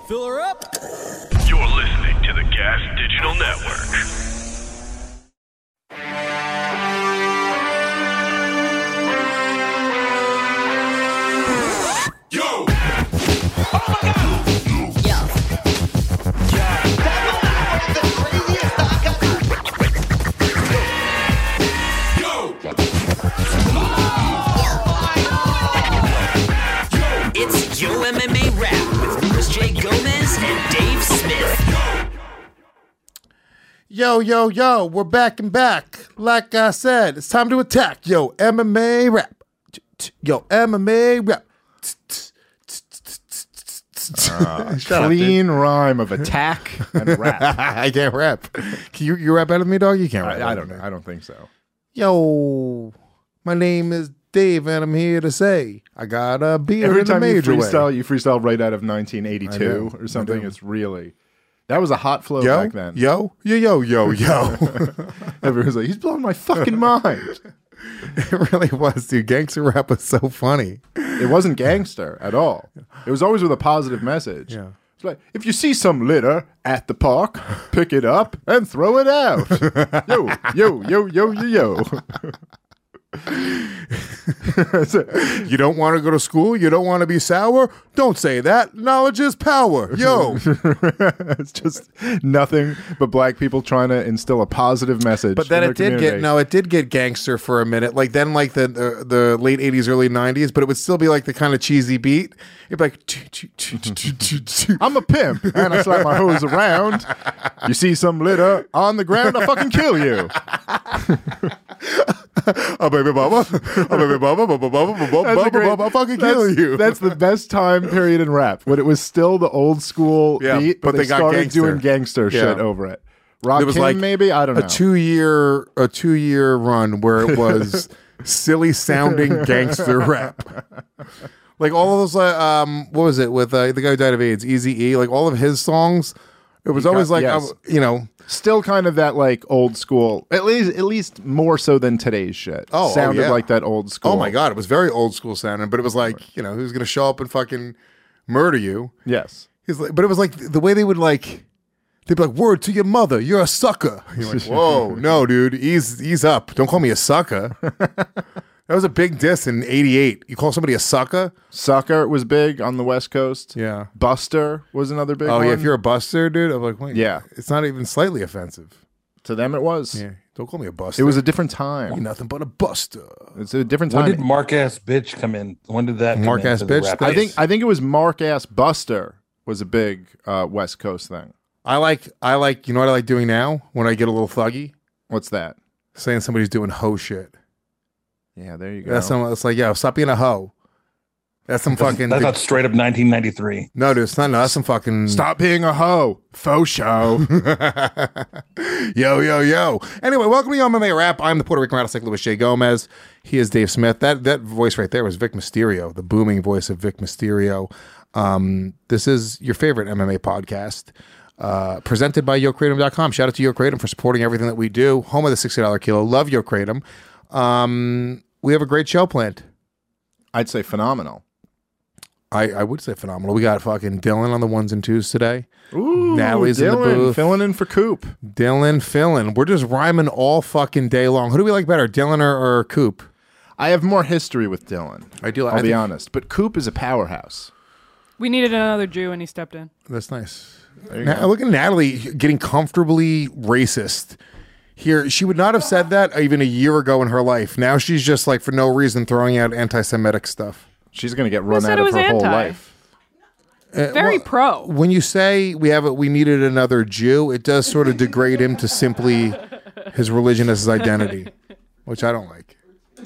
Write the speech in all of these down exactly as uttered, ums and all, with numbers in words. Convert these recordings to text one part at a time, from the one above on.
Fill her up. You're listening to the Gas Digital Network. Yo! Oh my God! Yeah. Yo! It's Yo M M A Rap with Chris J. Gomez and Dave Smith. Yo, yo, yo, we're back and back. Like I said, it's time to attack. Yo, M M A Rap. Yo, M M A Rap. Uh, clean rhyme of attack and rap. I can't rap. Can you, you rap better than me, dog? You can't rap. I, I don't know. I don't think so. Yo, my name is Dave, and I'm here to say I got a beer Every in the time you major freestyle, way. you freestyle right out of nineteen I eighty-two do. or something. I do. It's really that was a hot flow Yo, back then. yo, yo, yo, yo, yo. Everyone's like, he's blowing my fucking mind. It really was, dude. Gangster rap was so funny. It wasn't gangster at all. It was always with a positive message. Yeah. It's like, if you see some litter at the park, pick it up and throw it out. Yo, yo, yo, yo, yo, yo. You don't want to go to school? You don't want to be sour? Don't say that. Knowledge is power. Yo. It's just nothing but black people trying to instill a positive message. But then in it their did community. get, no, it did get gangster for a minute. Like then like the the, the late eighties, early nineties, but it would still be like the kind of cheesy beat. It'd be like, choo, choo, choo, choo, choo, choo. I'm a pimp and I slap my hose around. You see some litter on the ground, I'll fucking kill you. Oh, baby mama. Oh, baby mama. Baba, baba, baba, That's a baba, great- baba, I'll fucking that's- kill you. That's the best time period in rap when it was still the old school Yeah, beat, but, but they, they got started gangster. doing gangster Yeah. shit over it. Rock There was Kim, like maybe I don't know. a two year a two year run where it was silly sounding gangster rap. Like all of those, uh, um, what was it with uh, the guy who died of AIDS, Eazy-E? Like all of his songs, it was He always got- like, yes. uh, you know, Still kind of that like old school, at least at least more so than today's shit. Oh, oh, sounded yeah. like that old school. oh my god, it was very old school sounding. But it was like, you know, who's gonna show up and fucking murder you? Yes. He's like, but it was like the way they would like, they'd be like, "Word to your mother, you're a sucker." You're like, "Whoa, no, dude, ease ease up. Don't call me a sucker." That was a big diss in eighty-eight. You call somebody a sucker? Sucker was big on the West Coast. Yeah. Buster was another big Oh one. yeah, if you're a buster, dude, I'm like, wait, Yeah. it's not even slightly offensive. To them it was. Yeah, don't call me a buster. It was a different You're time. nothing but a buster. It's a different When time. did Mark ass bitch come in? When did that come Mark ass into the bitch? rap I race? think I think it was Mark ass Buster was a big uh, West Coast thing. I like, I like, you know what I like doing now when I get a little thuggy? What's that? Saying somebody's doing hoe shit. Yeah, there you go. That's some. It's like, yo, stop being a hoe. That's some fucking. That's not straight up nineteen ninety-three. no, dude, it's not. No, that's some fucking. Stop being a hoe. Faux show. Yo, yo, yo. Anyway, welcome to Yo M M A Rap. I'm the Puerto Rican rattlesnake Luis J. Gomez. He is Dave Smith. That that voice right there was Vic Mysterio, the booming voice of Vic Mysterio. Um, this is your favorite M M A podcast, uh, presented by Yo Kratom dot com. Shout out to Yo Kratom for supporting everything that we do. Home of the sixty dollar kilo. Love Yo Kratom. Um, we have a great show planned. I'd say phenomenal. I, I would say phenomenal. We got fucking Dylan on the ones and twos today. Ooh, Natalie's in the Dylan, booth. filling in for Coop. Dylan, Philin. We're just rhyming all fucking day long. Who do we like better, Dylan or, or Coop? I have more history with Dylan. I do. I'll I be think- honest, but Coop is a powerhouse. We needed another Jew, and he stepped in. That's nice. Na- look at Natalie getting comfortably racist. Here, she would not have said that even a year ago in her life. Now she's just like, for no reason, throwing out anti-Semitic stuff. She's going to get run said out it of was her whole anti? life. Uh, Very well, pro. When you say we have a, we needed another Jew, it does sort of degrade him to simply his religion as his identity, which I don't like.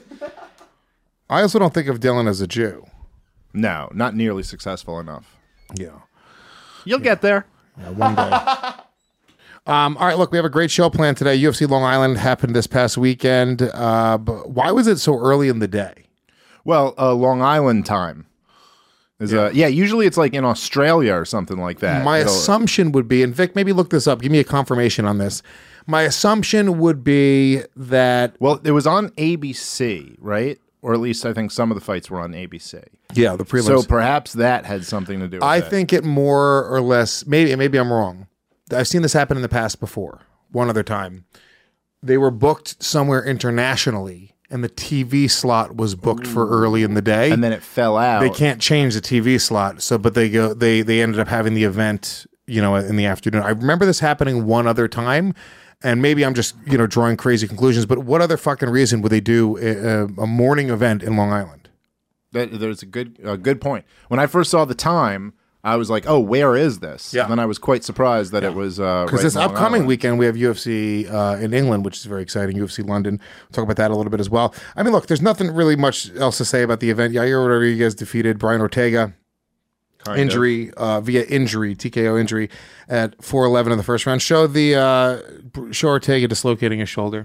I also don't think of Dylan as a Jew. No, not nearly successful enough. Yeah. You'll get there. Yeah, one day. um, all right, look, we have a great show planned today. U F C Long Island happened this past weekend. Uh, but why was it so early in the day? Well, uh, Long Island time. Is yeah. Uh, yeah, usually it's like in Australia or something like that. My It'll- assumption would be, and Vic, maybe look this up. Give me a confirmation on this. My assumption would be that Well, it was on A B C, right? or at least I think some of the fights were on A B C. Yeah, the prelims. So perhaps that had something to do with I it. think it more or less, maybe maybe I'm wrong. I've seen this happen in the past before. One other time. They were booked somewhere internationally, and the T V slot was booked for early in the day. And then it fell out. They can't change the T V slot, so but they go they they ended up having the event, you know, in the afternoon. I remember this happening one other time, and maybe I'm just, you know, drawing crazy conclusions, but what other fucking reason would they do a, a morning event in Long Island? That, there's a good a good point. When I first saw the time, I was like, "Oh, where is this?" Yeah. And then I was quite surprised that it was uh, Because right this in Long upcoming Island. weekend, we have U F C uh, in England, which is very exciting. U F C London. We'll talk about that a little bit as well. I mean, look, there's nothing really much else to say about the event. Yair Rodriguez defeated Brian Ortega. Kind Injury uh, via injury, T K O injury at four eleven in the first round. Show the uh, show Ortega dislocating his shoulder.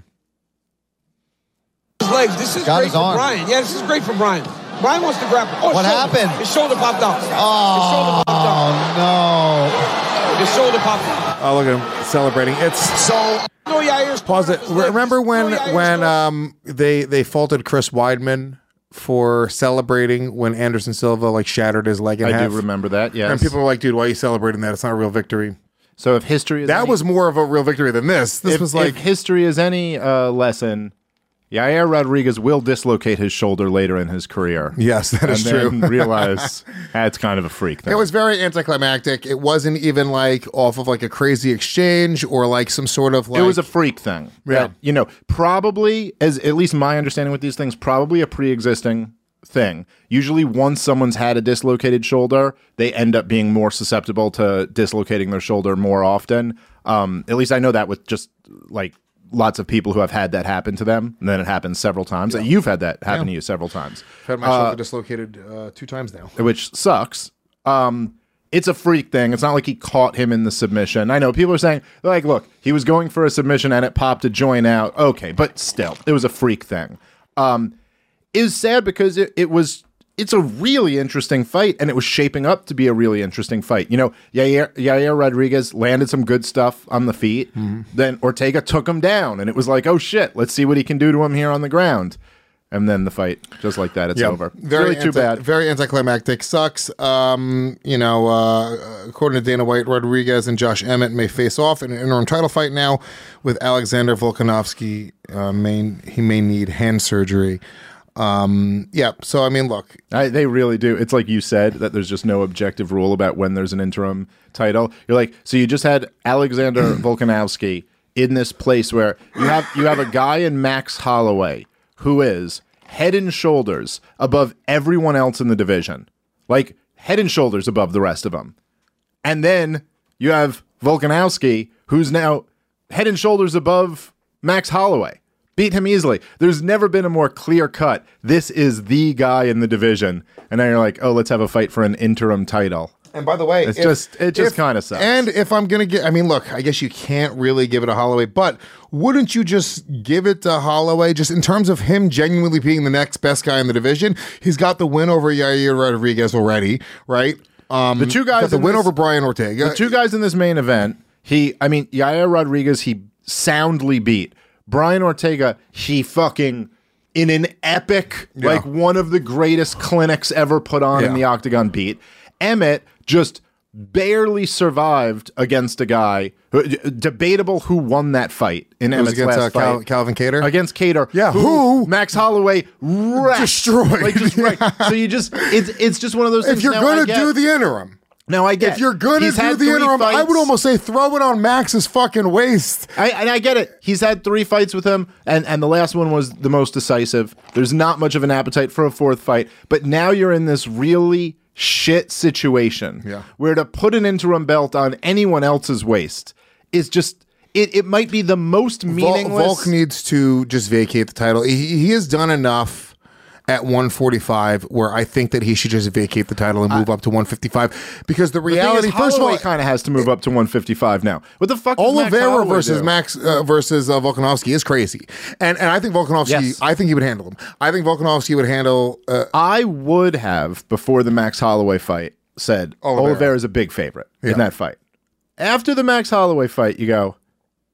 His legs. This is Got great his for arm. Brian. Yeah, this is great for Brian. Brian wants to grab. Oh, What shoulder. happened? His shoulder popped out. Oh, His shoulder popped no. out. His shoulder popped out. Oh, look at him celebrating. It's So, No, Yair's pause it. his leg. Remember when No, Yair's when no- um they they faulted Chris Weidman for celebrating when Anderson Silva like shattered his leg in I half? do remember that. Yes. And people were like, "Dude, why are you celebrating that? It's not a real victory." so if history is That any, was more of a real victory than this. This if, was like if history is any uh, lesson, Yair Rodriguez will dislocate his shoulder later in his career. yes, that and is then true. realize that's kind of a freak thing. It was very anticlimactic. It wasn't even like off of like a crazy exchange or like some sort of like it was a freak thing. Yeah. That, you know, probably, as at least my understanding with these things, probably a pre-existing thing. Usually once someone's had a dislocated shoulder, they end up being more susceptible to dislocating their shoulder more often. Um, at least I know that with just like lots of people who have had that happen to them, and then it happens several times. You've had that happen to you several times. I've had my shoulder dislocated uh, two times now. Which sucks. Um, it's a freak thing. It's not like he caught him in the submission. I know people are saying, like, look, he was going for a submission and it popped a joint out. Okay, but still, it was a freak thing. Um, it was sad because it, it was, it's a really interesting fight, and it was shaping up to be a really interesting fight. You know, Yair, Yair Rodriguez landed some good stuff on the feet. Mm-hmm. Then Ortega took him down, and it was like, oh shit, let's see what he can do to him here on the ground. And then the fight, just like that, it's Yeah. over. Very really too anti- bad. Very anticlimactic. Sucks. Um, you know, uh, according to Dana White, Rodriguez and Josh Emmett may face off in an interim title fight now with Alexander Volkanovski. Uh, may, he may need hand surgery. Um, yeah. So, I mean, look. I, they really do. It's like you said, that there's just no objective rule about when there's an interim title. You're like, so you just had Alexander Volkanovski in this place where you have you have a guy in Max Holloway who is head and shoulders above everyone else in the division. Like, head and shoulders above the rest of them. And then you have Volkanovski, who's now head and shoulders above Max Holloway. Beat him easily. There's never been a more clear cut. This is the guy in the division. And now you're like, oh, let's have a fight for an interim title. And by the way, It's if- just it just if- kind of sucks. And if I'm gonna get, I mean, look, I guess you can't really give it to Holloway, but wouldn't you just give it to Holloway just in terms of him genuinely being the next best guy in the division? He's got the win over Yair Rodriguez already, right? Um, The two guys got the in win this- over Brian Ortega. the two guys in this main event, he, I mean, Yair Rodriguez, he soundly beat. Brian Ortega, he fucking, in an epic, Yeah. like one of the greatest clinics ever put on in Yeah. the octagon beat. Emmett just barely survived against a guy, who, debatable who won that fight in It was Emmett's against last uh, Cal- fight. Calvin Cater. Against Cater, Yeah, who- Max Holloway wrecked. Destroyed. Like just wrecked. So you just, it's it's just one of those things. if you're now gonna I get- do the interim. now I get If you're gonna he's do had the three interim, I fights. would almost say throw it on Max's fucking waist. I, and I get it. He's had three fights with him, and, and the last one was the most decisive. There's not much of an appetite for a fourth fight, but now you're in this really shit situation Yeah. where to put an interim belt on anyone else's waist is just, it, it might be the most Vol- meaningless. Volk needs to just vacate the title. He, he has done enough at one forty-five where I think that he should just vacate the title and move up to one fifty-five because the The thing reality, is, first of all, Holloway kind of has to move up to one fifty-five now. What the fuck does Max Oliveira Holloway versus do? Max uh, versus uh, Volkanovski is crazy, and and I think Volkanovski, Yes. I think he would handle him. I think Volkanovski would handle. Uh, I would have, before the Max Holloway fight, said Oliveira. Oliveira is a big favorite Yeah. in that fight. After the Max Holloway fight, you go,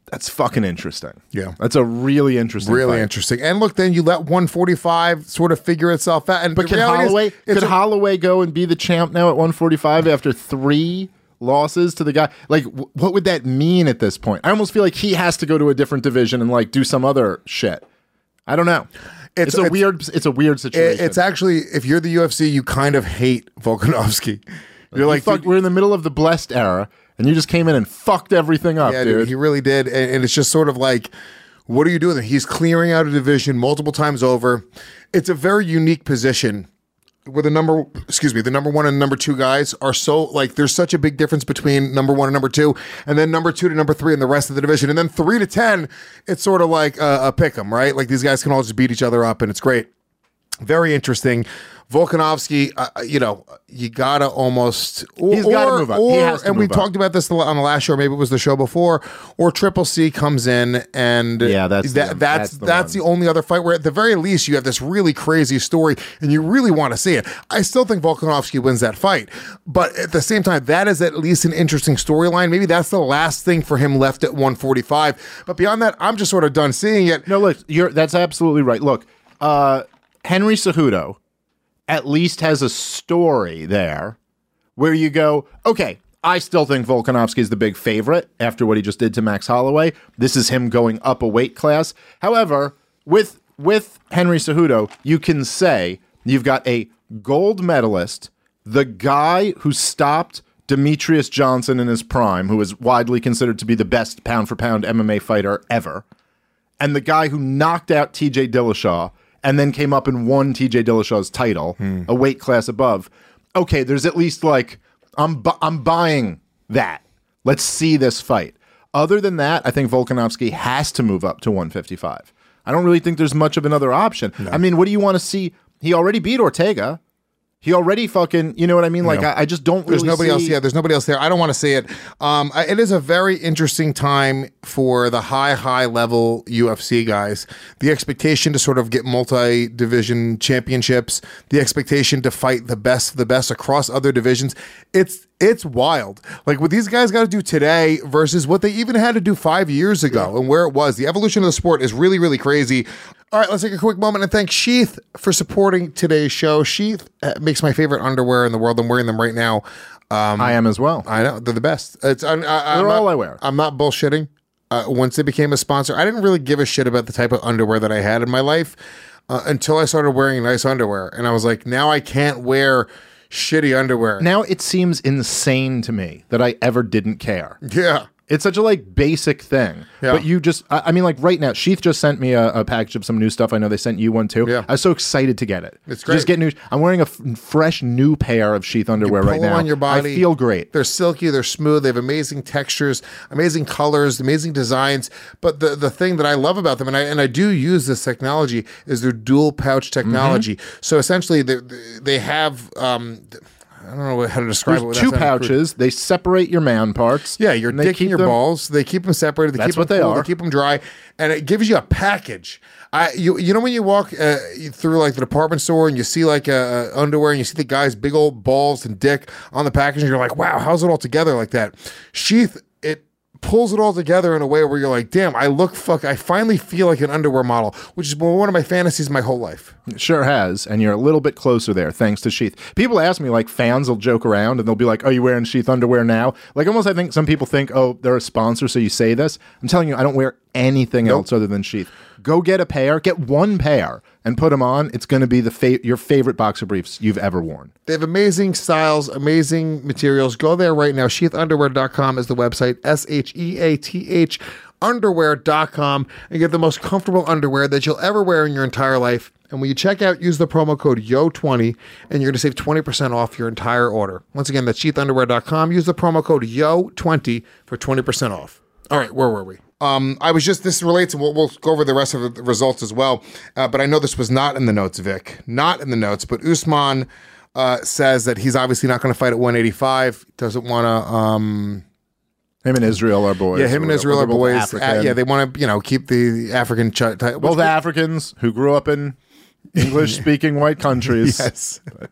That's fucking interesting. Yeah. That's a really interesting Really fight. interesting. And look, then you let one forty-five sort of figure itself out. And But the can reality is, Holloway it's could a- Holloway go and be the champ now at one forty-five after three losses to the guy? Like, w- what would that mean at this point? I almost feel like he has to go to a different division and like do some other shit. I don't know. It's- It's, a it's- weird. It's a weird it- situation. it's actually, if you're the U F C, you kind of hate Volkanovski. You're You like, fuck- dude, we're in the middle of the blessed era, and you just came in and fucked everything up, yeah, dude. dude, he really did. And, and it's just sort of like, what are you doing? He's clearing out a division multiple times over. It's a very unique position where the number, excuse me, the number one and number two guys are so, like, there's such a big difference between number one and number two, and then number two to number three in the rest of the division. And then three to ten, it's sort of like a, a pick 'em, right? Like, these guys can all just beat each other up, and it's great. Very interesting. Volkanovski, uh, you know, you gotta almost. Or, He's gotta move up. He Or, has to and we move up. talked about this on the last show. Maybe it was the show before. Or Triple C comes in, and Yeah, that's the- that, that's that's the that's the one. only other fight where, at the very least, you have this really crazy story, and you really want to see it. I still think Volkanovski wins that fight, but at the same time, that is at least an interesting storyline. Maybe that's the last thing for him left at one forty-five. But beyond that, I'm just sort of done seeing it. No, look, you're that's absolutely right. Look, uh, Henry Cejudo at least has a story there where you go, okay, I still think Volkanovski is the big favorite after what he just did to Max Holloway. This is him going up a weight class. However, with with Henry Cejudo, you can say you've got a gold medalist, the guy who stopped Demetrius Johnson in his prime, who is widely considered to be the best pound for pound M M A fighter ever, and the guy who knocked out T J Dillashaw and then came up and won T J Dillashaw's title, Hmm. a weight class above. Okay, there's at least like, I'm bu- I'm buying that. Let's see this fight. Other than that, I think Volkanovski has to move up to one fifty-five. I don't really think there's much of another option. I mean, what do you want to see? He already beat Ortega. He already fucking, you know what I mean? Like, Yeah. I, I just don't There's really nobody see- else. Yeah, there's nobody else there. I don't want to see it. Um, I- it is a very interesting time for the high, high level U F C guys. The expectation to sort of get multi division championships, the expectation to fight the best of the best across other divisions. It's it's wild. Like what these guys got to do today versus what they even had to do five years ago and where it was. The evolution of the sport is really, really crazy. All right, let's take a quick moment and thank Sheath for supporting today's show. Sheath uh, makes my favorite underwear in the world. I'm wearing them right now. Um, I am as well. I know they're the best. It's I, I, I'm They're not- all I wear. I'm not bullshitting. Uh, once they became a sponsor, I didn't really give a shit about the type of underwear that I had in my life uh, until I started wearing nice underwear, and I was like, now I can't wear shitty underwear. Now it seems insane to me that I ever didn't care. yeah. It's such a like basic thing. Yeah. But you just, I, I mean, like right now, Sheath just sent me a, a package of some new stuff. I know they sent you one too. Yeah. I was so excited to get it. It's great. Just get new. I'm wearing a f- fresh new pair of Sheath underwear Pull right them now. on your body. I feel great. They're silky. They're smooth. They have amazing textures, amazing colors, amazing designs. But the, the thing that I love about them, and I and I do use this technology, is their dual pouch technology. Mm-hmm. So essentially, they they have. Um, I don't know how to describe There's it. without two sounding crude. pouches. They separate your man parts. Yeah, your and they dick and keep your them- balls. They keep them separated. They That's keep what them they cool, are. They keep them dry, and it gives you a package. I you you know when you walk uh, through like the department store and you see like uh, underwear and you see the guy's big old balls and dick on the package and you're like, wow, how's it all together like that? Sheath, it pulls it all together in a way where you're like, damn, I look fuck. I finally feel like an underwear model, which is one of my fantasies my whole life. It sure has, and you're a little bit closer there thanks to Sheath. People ask me, like fans will joke around and they'll be like, "Oh, you wearing Sheath underwear now?" Like almost, I think some people think, "Oh, they're a sponsor, so you say this." I'm telling you, I don't wear anything else other than Sheath. Go get a pair, get one pair, and put them on. It's going to be the fa- your favorite boxer briefs you've ever worn. They have amazing styles, amazing materials. Go there right now. sheath underwear dot com is the website. S H E A T H underwear dot com and get the most comfortable underwear that you'll ever wear in your entire life. And when you check out, use the promo code Y O twenty and you're going to save twenty percent off your entire order. Once again, that's sheath underwear dot com. Use the promo code Y O twenty for twenty percent off. All right, where were we? Um, I was just, this relates, and we'll, we'll go over the rest of the results as well. Uh, but I know this was not in the notes, Vic. Not in the notes, but Usman uh, says that he's obviously not going to fight at one eighty-five. Doesn't want to... Um, Him and Israel are boys. yeah, him and or Israel are whatever. They're boys. both Uh, African. yeah, they want to, you know, keep the African... Ch- t- both Africans who grew up in English-speaking white countries. Yes.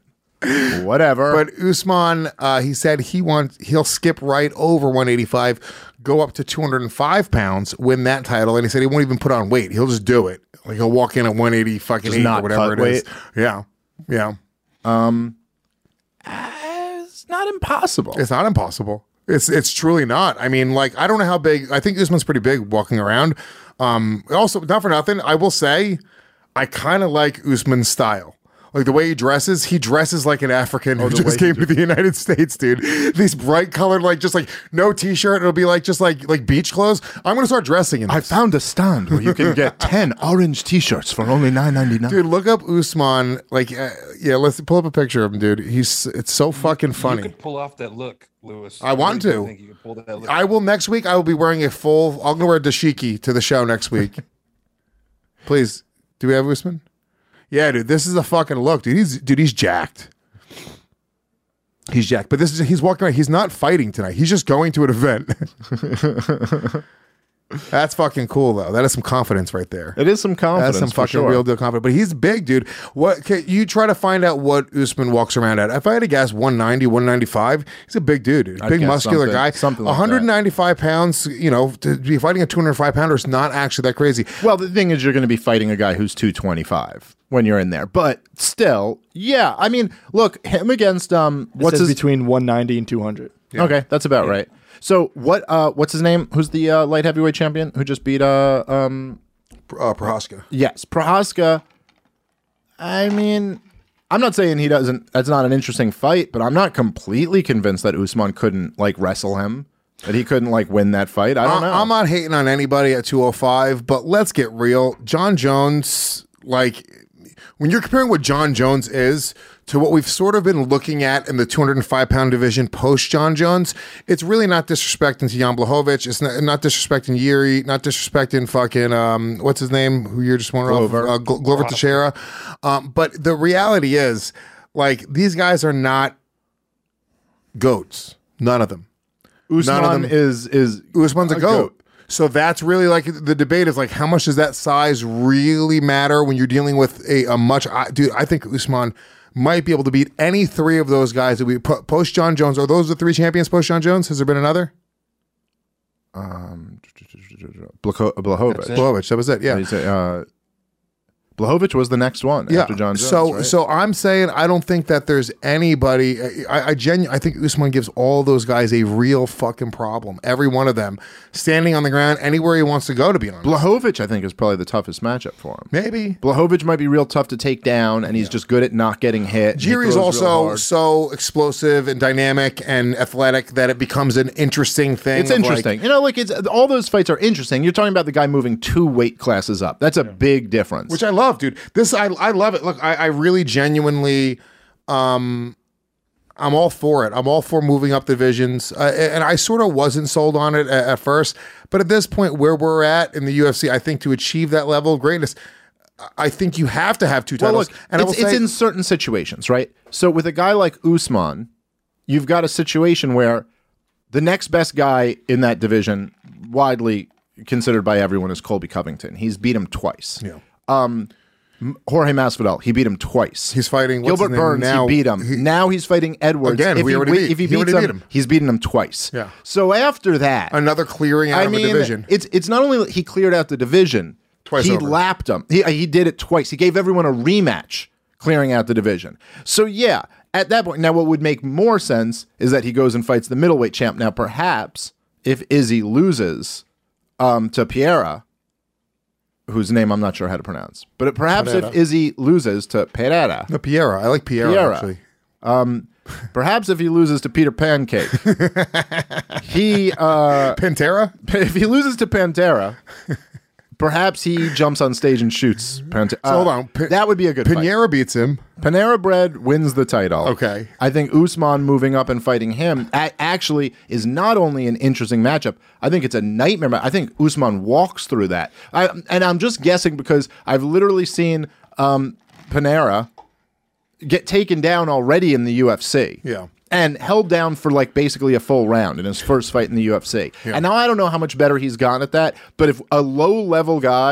Whatever. But Usman, uh, he said he wants he'll skip right over one eighty-five, go up to two hundred five pounds, win that title, and he said he won't even put on weight. He'll just do it. Like he'll walk in at one eighty fucking Just eight not or whatever cut it is. weight? Yeah, yeah. um, it's not impossible. It's not impossible. It's it's truly not. I mean, like I don't know how big. I think Usman's pretty big walking around. Um, also, not for nothing, I will say, I kind of like Usman's style. Like the way he dresses, he dresses like an African who the way just he came to the United States, dude. These bright colored, like just like no t-shirt. It'll be like just like like beach clothes. I'm gonna start dressing in this. I found a stand where you can get ten orange T-shirts for only nine ninety-nine. Dude, look up Usman. Like, uh, yeah, let's pull up a picture of him, dude. He's it's so fucking You funny. could pull off that look, Lewis. I want really do to. think you could pull that look. I will next week. I will be wearing a full. I'm gonna wear a dashiki to the show next week. Please, do we have Usman? Yeah, dude, this is a fucking look, dude. He's dude, he's jacked. He's jacked, but this is he's walking around. He's not fighting tonight. He's just going to an event. That's fucking cool, though. That is some confidence right there. It is some confidence. That's some for fucking sure. real deal confidence. But he's big, dude. What can you try to find out what Usman walks around at? If I had to guess, one ninety, one ninety-five. He's a big dude, dude. I'd Big guess muscular something- guy. something like that. one ninety-five pounds. You know, to be fighting a two hundred five pounder is not actually that crazy. Well, the thing is, you're going to be fighting a guy who's two twenty-five when you're in there. But still, yeah. I mean, look, him against um, It what's says his? between one ninety and two hundred. Okay, that's about right. So what? Uh, what's his name? Who's the uh, light heavyweight champion who just beat uh um? Uh, Prohaska. Yes, Prohaska. I mean, I'm not saying he doesn't. That's not an interesting fight, but I'm not completely convinced that Usman couldn't like wrestle him. That he couldn't like win that fight. I don't know. I'm not hating on anybody at two oh five, but let's get real. John Jones, like, when you're comparing what John Jones is to what we've sort of been looking at in the two hundred five pound division post John Jones, it's really not disrespecting to Jan Blachowicz. It's not, not disrespecting Yuri, not disrespecting fucking, um, what's his name, who you're just wondering Glover. off, uh, Glo- Glover Teixeira. Um, but the reality is, like, these guys are not goats. None of them. Usman none of them- is is Usman's a, a goat. goat. So that's really like the debate is like, how much does that size really matter when you're dealing with a, a much, I, dude, I think Usman might be able to beat any three of those guys that we po- post John Jones. Are those the three champions post John Jones? Has there been another? um Blacho- Blachowicz. That's it. Blachowicz, that was it. Yeah. He's a, uh, Blachowicz was the next one Yeah. after John Jones. so, right? so I'm saying I don't think that there's anybody. I, I genu- I think Usman gives all those guys a real fucking problem. Every one of them standing on the ground anywhere he wants to go. To be honest, Blachowicz, I think, is probably the toughest matchup for him. maybe. Blachowicz might be real tough to take down, and he's just good at not getting hit. He Jiri's throws real also hard. so explosive and dynamic and athletic that it becomes an interesting thing. It's of, like- interesting. you know, like it's all those fights are interesting. You're talking about the guy moving two weight classes up. That's a big difference. which I love, dude. This I I love it. Look, I, I really genuinely, um, I'm all for it. I'm all for moving up divisions, uh, and I sort of wasn't sold on it at, at first. But at this point, where we're at in the U F C, I think to achieve that level of greatness, I think you have to have two well, titles. look, and I it's, will it's say, in certain situations, right? So with a guy like Usman, you've got a situation where the next best guy in that division, widely considered by everyone, is Colby Covington. He's beat him twice. Yeah. Um, Jorge Masvidal, he beat him twice. He's fighting what's Gilbert his name Burns. now? He beat him. He- now he's fighting Edwards. Again, if we he, already wi- beat- if he he beats already him, beat him. he's beaten him twice. Yeah. So after that, another clearing out I of mean, a division. it's it's not only that he cleared out the division, Twice he over. lapped him. He he did it twice. He gave everyone a rematch, clearing out the division. So yeah, at that point, now what would make more sense is that he goes and fights the middleweight champ. Now perhaps if Izzy loses um, to Piera, whose name I'm not sure how to pronounce, but perhaps Pereira. if Izzy loses to Pereira, No, Piera. I like Piera, Piera. actually. um, perhaps if he loses to Peter Pancake, he uh, Pantera? if he loses to Pantera, perhaps he jumps on stage and shoots Pantera. So hold on. P- that would be a good fight. Pinheiro beats him. Panera Bread wins the title. Okay. I think Usman moving up and fighting him a- actually is not only an interesting matchup, I think it's a nightmare. ma- I think Usman walks through that. I, and I'm just guessing because I've literally seen um, Panera get taken down already in the U F C. Yeah. And held down for like basically a full round in his first fight in the U F C. And now I don't know how much better he's gotten at that, but if a low level guy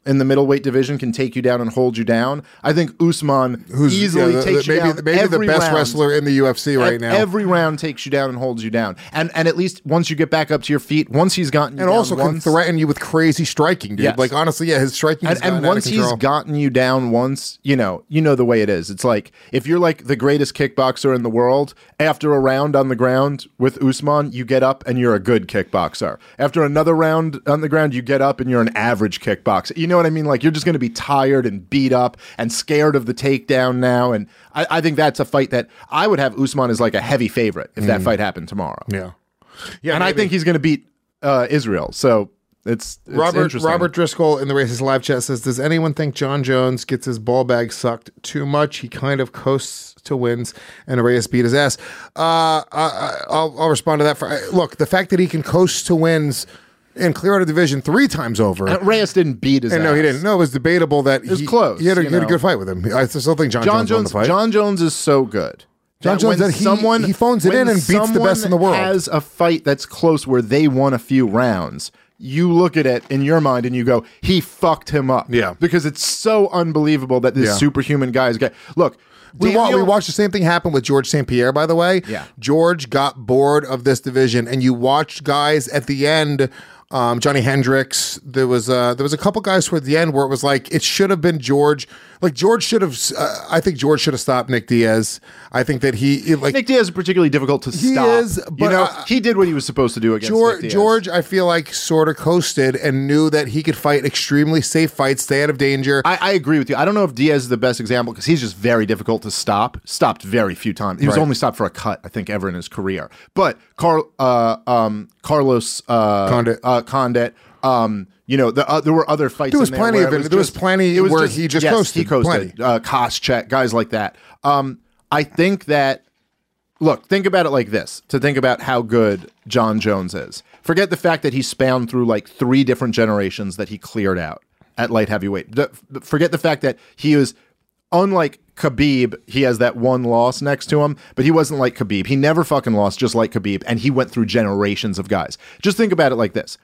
in the middleweight division can take you down and hold you down. I think Usman Who's easily yeah, the- takes the- you maybe, down. maybe the every best round. wrestler in the U F C right Ev- now. Every round takes you down and holds you down. And and at least once you get back up to your feet, once he's gotten you and down also once, can threaten you with crazy striking, dude. Yes. Like honestly, yeah, his striking has and, and gotten out of once he's control. gotten you down once, you know, you know the way it is. It's like if you're like the greatest kickboxer in the world, after a round on the ground with Usman, you get up and you're a good kickboxer. After another round on the ground, you get up and you're an average kickboxer. You know what I mean? Like you're just going to be tired and beat up and scared of the takedown now. And I, I think that's a fight that I would have Usman as like a heavy favorite if that fight happened tomorrow. yeah, yeah, and I maybe. think he's going to beat uh, Israel. So it's, it's Robert interesting. Robert Driscoll in the Races live chat says, "Does anyone think John Jones gets his ball bag sucked too much? He kind of coasts to wins, and Reyes beat his ass." Uh, I, I'll, I'll respond to that. For look, the fact that he can coast to wins and clear out a division three times over. And Reyes didn't beat his And ass. no, he didn't. No, it was debatable that was he, close, He had a, you he had a know. good fight with him. I still think John, John Jones, won Jones. the fight. John Jones is so good. John that Jones, when that he- someone he phones it when in and beats the someone best in the world. Has a fight that's close where they won a few rounds. You look at it in your mind and you go, he fucked him up. Yeah. because it's so unbelievable that this Yeah. superhuman guy is. Get look. We, wa- we Daniel- watched the same thing happen with George Saint Pierre, by the way. Yeah. George got bored of this division, and you watched guys at the end. Um, Johnny Hendricks. There was uh, there was a couple guys toward the end where it was like it should have been George. Like George should have. Uh, I think George should have stopped Nick Diaz. I think that he it, like Nick Diaz is particularly difficult to He stop. is, you but, know, uh, he did what he was supposed to do against George. Nick Diaz. George, I feel like sort of coasted and knew that he could fight extremely safe fights, stay out of danger. I, I agree with you. I don't know if Diaz is the best example because he's just very difficult to stop. Stopped very few times. He was Right. only stopped for a cut, I think, ever in his career. But Carl, uh, um, Carlos uh, Condit. uh, Condit, um, you know, the, uh, there were other fights. There was in plenty where of it it. There was plenty where he just yes, coasted. He coasted. Plenty. Uh, Koscheck, guys like that. Um, I think that. Look, think about it like this, to think about how good John Jones is. Forget the fact that he spanned through like three different generations that he cleared out at light heavyweight. The- Forget the fact that he was, unlike Khabib, he has that one loss next to him, but he wasn't like Khabib. He never fucking lost just like Khabib, and he went through generations of guys. Just think about it like this.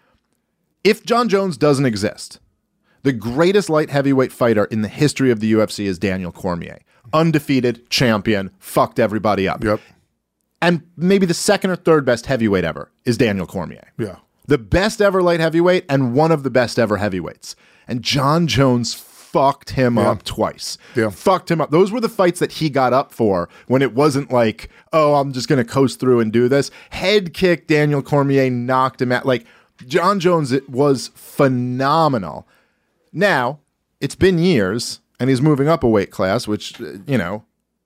If John Jones doesn't exist, the greatest light heavyweight fighter in the history of the U F C is Daniel Cormier. Undefeated, champion, fucked everybody up. Yep. And maybe the second or third best heavyweight ever is Daniel Cormier. Yeah. The best ever light heavyweight and one of the best ever heavyweights. And John Jones fucked him Yeah. up twice. Yeah. Fucked him up. Those were the fights that he got up for when it wasn't like, oh, I'm just going to coast through and do this. Head kick Daniel Cormier, knocked him out. Like, John Jones, it was phenomenal. Now, it's been years, and he's moving up a weight class, which, uh, you know,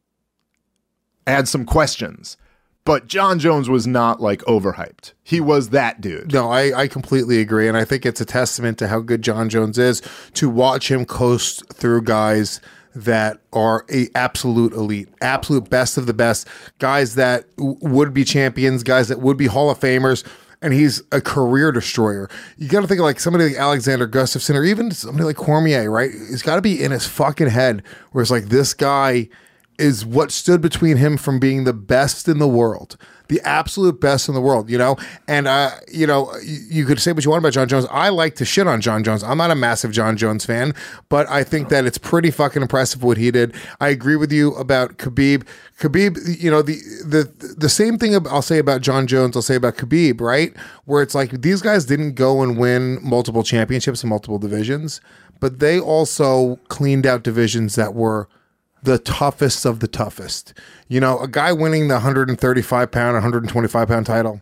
adds some questions. But John Jones was not like overhyped. He was that dude. No, I, I completely agree. And I think it's a testament to how good John Jones is to watch him coast through guys that are a absolute elite, absolute best of the best, guys that w- would be champions, guys that would be Hall of Famers. And he's a career destroyer. You got to think of like somebody like Alexander Gustafsson or even somebody like Cormier, right? He's got to be in his fucking head where it's like this guy is what stood between him from being the best in the world, the absolute best in the world, you know? And, uh, you know, you, you could say what you want about John Jones. I like to shit on John Jones. I'm not a massive John Jones fan, but I think that it's pretty fucking impressive what he did. I agree with you about Khabib. Khabib, you know, the the the same thing I'll say about John Jones, I'll say about Khabib, right? Where it's like these guys didn't go and win multiple championships in multiple divisions, but they also cleaned out divisions that were the toughest of the toughest. You know, a guy winning the one thirty-five pound, one twenty-five pound title,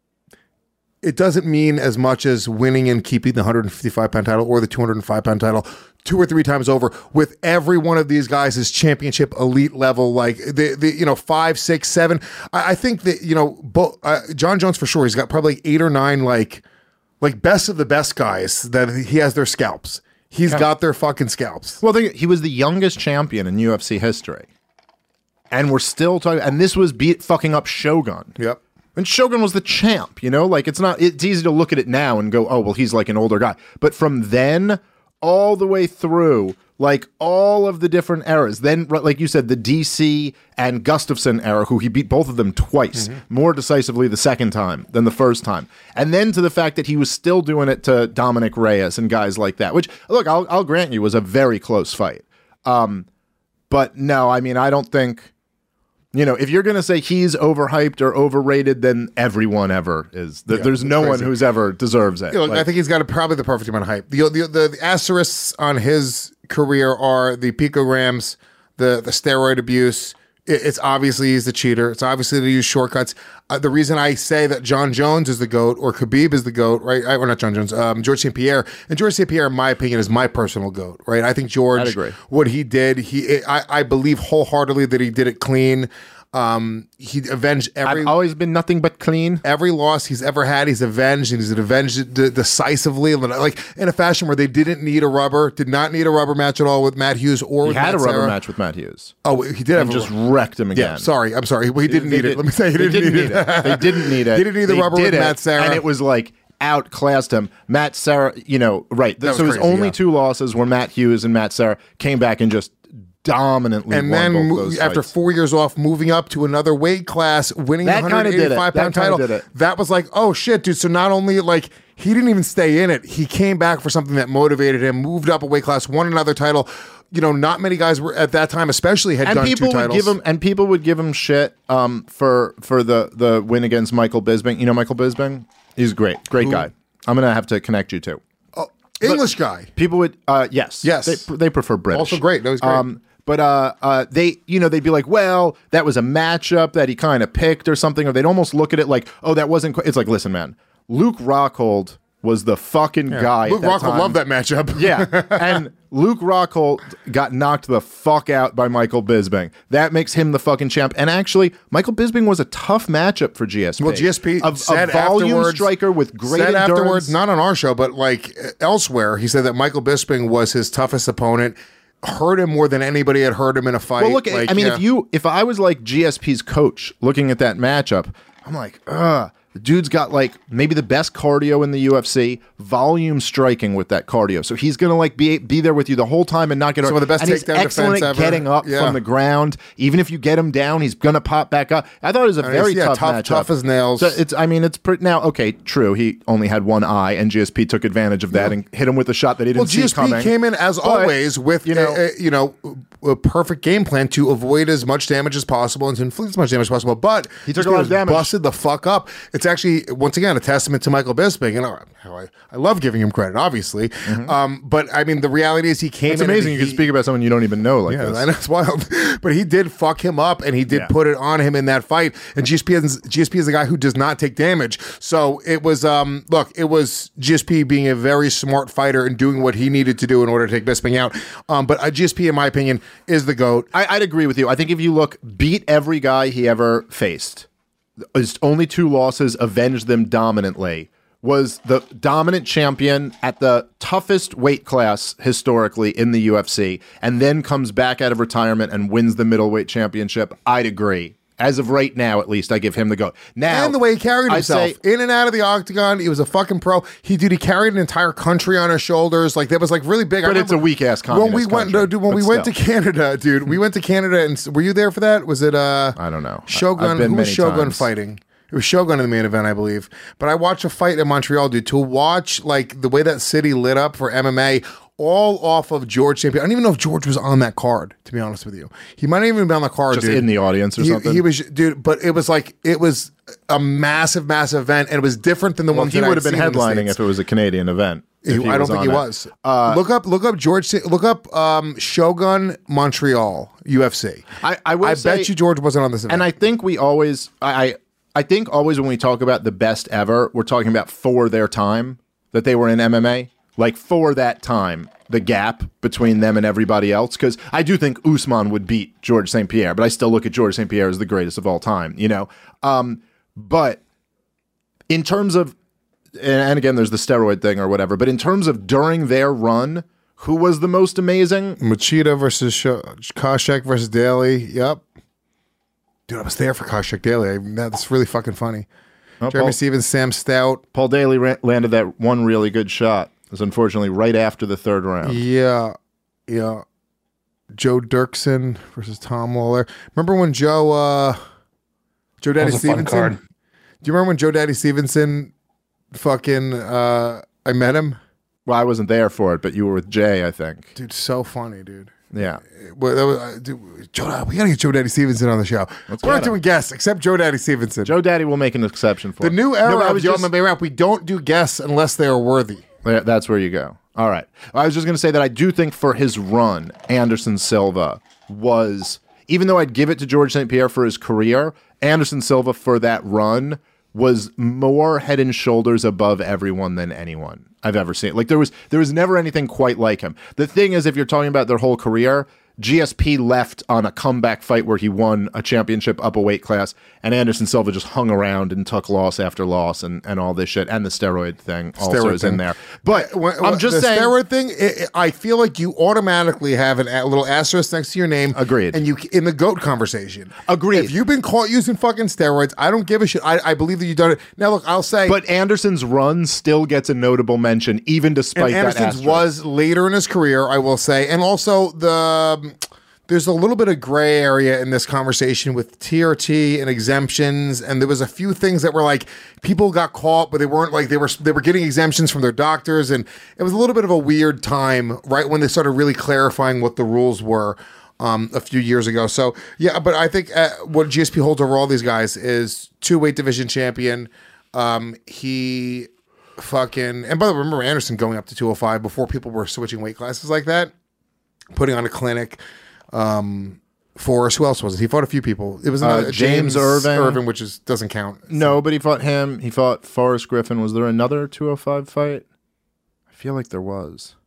it doesn't mean as much as winning and keeping the one fifty-five pound title or the two hundred five pound title two or three times over with every one of these guys is championship elite level, like the, the you know, five, six, seven. I, I think that, you know, bo- uh, John Jones for sure, he's got probably eight or nine, like, like best of the best guys that he has their scalps. He's got their fucking scalps. Well, think, he was the youngest champion in U F C history. And we're still talking, and this was beat fucking up Shogun. Yep. And Shogun was the champ, you know? Like, it's not, it's easy to look at it now and go, oh, well, he's like an older guy. But from then all the way through, like all of the different eras. Then, like you said, the D C and Gustafsson era, who he beat both of them twice, Mm-hmm. more decisively the second time than the first time. And then to the fact that he was still doing it to Dominic Reyes and guys like that, which, look, I'll, I'll grant you was a very close fight. Um, but no, I mean, I don't think, you know, if you're going to say he's overhyped or overrated, then everyone ever is. Th- Yeah, There's no it's one crazy. who's ever deserves it. You know, Like- I think he's got a, probably the perfect amount of hype. The, the the the asterisks on his career are the picograms, the the steroid abuse. It, it's obviously he's the cheater. It's obviously to use shortcuts. Uh, the reason I say that John Jones is the GOAT or Khabib is the GOAT, right? I, well, not John Jones, um, George Saint Pierre. And George Saint Pierre, in my opinion, is my personal GOAT, right? I think George, I'd agree. what he did, he I, I believe wholeheartedly that he did it clean. Um, he avenged every I've always been nothing but clean. every loss he's ever had, he's avenged, and he's avenged it de- decisively, like in a fashion where they didn't need a rubber, did not need a rubber match at all with Matt Hughes or He with had Matt a rubber Serra. match with Matt Hughes. Oh, he did have And a just rubber- wrecked him again. Yeah, sorry, I'm sorry. Well, he didn't They need it. did- Let me say, he they didn't, need, it. They didn't need it. He didn't need the They rubber did with it, Matt Serra. and it was like outclassed him. Matt Serra, you know, right? That was so his crazy, only yeah. two losses were Matt Hughes and Matt Serra came back and just dominantly and won then both mo- those after fights. four years off, moving up to another weight class, winning That the kinda did it. one eighty-five That pound kinda title. did it. That was like, oh shit, dude. So not only like he didn't even stay in it, he came back for something that motivated him, moved up a weight class, won another title. You know, not many guys were at that time, especially had and done people two would titles. give him and people would give him shit um, for for the the win against Michael Bisping. You know Michael Bisping? He's great, great guy. I'm gonna have to connect you to. English guy. People would, uh, yes, Yes. they, they prefer British. Also great. No, he's great. Um, but uh, uh, they, you know, they'd be like, well, that was a matchup that he kind of picked or something, or they'd almost look at it like, oh, that wasn't. Qu-. It's like, listen, man, Luke Rockhold was the fucking guy. Luke at that Rockhold time. loved that matchup. Yeah, and Luke Rockhold got knocked the fuck out by Michael Bisping. That makes him the fucking champ. And actually, Michael Bisping was a tough matchup for G S P. Well, G S P a, said a volume afterwards, striker with great said endurance. afterwards, not on our show, but like elsewhere, he said that Michael Bisping was his toughest opponent, hurt him more than anybody had hurt him in a fight. Well, look, like, I mean, yeah. if you, if I was like G S P's coach looking at that matchup, I'm like, ugh. The dude's got like maybe the best cardio in the U F C, volume striking with that cardio. So he's gonna like be be there with you the whole time and not get hurt. Some of the best and he's takedown excellent defense at ever. getting up Yeah. from the ground. Even if you get him down, he's gonna pop back up. I thought it was a mean, very yeah, tough, tough- matchup. tough as nails. So it's I mean it's pretty now okay true. He only had one eye and G S P took advantage of that and hit him with a shot that he didn't Well, see G S P coming. came in as But, always with you you know- know, a, a, you know a perfect game plan to avoid as much damage as possible and to inflict as much damage as possible. But He took G S P a lot of was damage. busted the fuck up. It's actually once again a testament to Michael Bisping, and uh, how I, I love giving him credit, obviously. Um, but I mean, the reality is he came. It's in amazing and you he, can speak about someone you don't even know like Yeah, this. I know it's wild, but he did fuck him up, and he did Yeah. put it on him in that fight. And G S P is G S P is a guy who does not take damage, so it was um look, it was G S P being a very smart fighter and doing what he needed to do in order to take Bisping out. Um, but uh, G S P, in my opinion, is the GOAT. I, I'd agree with you. I think if you look, beat every guy he ever faced. His only two losses, avenged them dominantly. Was the dominant champion at the toughest weight class historically in the U F C, and then comes back out of retirement and wins the middleweight championship. I'd agree. As of right now, at least, I give him the go. Now, And the way he carried I'd himself say- in and out of the octagon, he was a fucking pro. He did. He carried an entire country on his shoulders. Like that was like really big. I But it's remember a weak-ass when we communist went. country, No, dude, when but we went to still. Canada, dude, we went to Canada, and s- were you there for that? Was it uh? I don't know. I- Shogun. I've been Who was many Shogun times. fighting? It was Shogun in the main event, I believe. But I watched a fight in Montreal, dude. To watch like the way that city lit up for M M A. All off of George Saint Pierre. I don't even know if George was on that card, to be honest with you. He might not even been on the card, Just dude. in the audience or he, something? He was, dude, but it was like, it was a massive, massive event, and it was different than the Well, ones he that would I'd have been seen in the headlining States. if it was a Canadian event. if He- I don't was think on he it. was. Uh, look up, look up George. Sa- Look up um, Shogun Montreal U F C. I- I will I say- bet you George wasn't on this event. And I think we always, I, I I think always when we talk about the best ever, we're talking about for their time that they were in M M A, like for that time, the gap between them and everybody else. Because I do think Usman would beat George Saint Pierre, but I still look at George Saint Pierre as the greatest of all time, you know? Um, but in terms of, and again, there's the steroid thing or whatever, but in terms of during their run, who was the most amazing? Machida versus Sh- Koscheck versus Daly. Yep. Dude, I was there for Koscheck Daly. I, that's really fucking funny. Oh, Jeremy Paul- Stevens, Sam Stout. Paul Daly ra- landed that one really good shot. It was unfortunately right after the third round. Yeah. Yeah. Joe Dirksen versus Tom Lawler. Remember when Joe uh, Joe Daddy That was a fun Stevenson? card. Do you remember when Joe Daddy Stevenson fucking uh, I met him? Well, I wasn't there for it, but you were with Jay, I think. Dude, so funny, dude. Yeah. Well, that was, uh, dude, Joe, we gotta get Joe Daddy Stevenson on the show. Let's We're not get him. doing guests except Joe Daddy Stevenson. Joe Daddy will make an exception for the it. new era No, but I of was the just- M M A rap, we don't do guests unless they are worthy. Yeah, that's where you go. All right. I was just going to say that I do think for his run, Anderson Silva was, even though I'd give it to George Saint Pierre for his career, Anderson Silva for that run was more head and shoulders above everyone than anyone I've ever seen. Like there was there was never anything quite like him. The thing is, if you're talking about their whole career, G S P left on a comeback fight where he won a championship up a weight class, and Anderson Silva just hung around and took loss after loss and, and all this shit. And the steroid thing also Steroid is thing. in there. But When- I'm when- just the saying. steroid thing. It, it- I feel like you automatically have an, a little asterisk next to your name. Agreed. And you in the GOAT conversation. Agreed. If you've been caught using fucking steroids, I don't give a shit. I, I believe that you've done it. Now look, I'll say. But Anderson's run still gets a notable mention, even despite and that Anderson's asterisk. was later in his career, I will say, and also the. There's a little bit of gray area in this conversation with T R T and exemptions, and there was a few things that were like people got caught, but they weren't like they were they were getting exemptions from their doctors, and it was a little bit of a weird time right when they started really clarifying what the rules were um, a few years ago. So yeah, but I think uh, what G S P holds over all these guys is two weight division champion. Um, he fucking and by the way, remember Anderson going up to two oh five before people were switching weight classes like that, putting on a clinic. Um, Forrest, who else was it? He fought a few people. It was another, Uh, James Irving. Irving, which is doesn't count. No, but he fought him. He fought Forrest Griffin. Was there another two oh five fight? I feel like there was.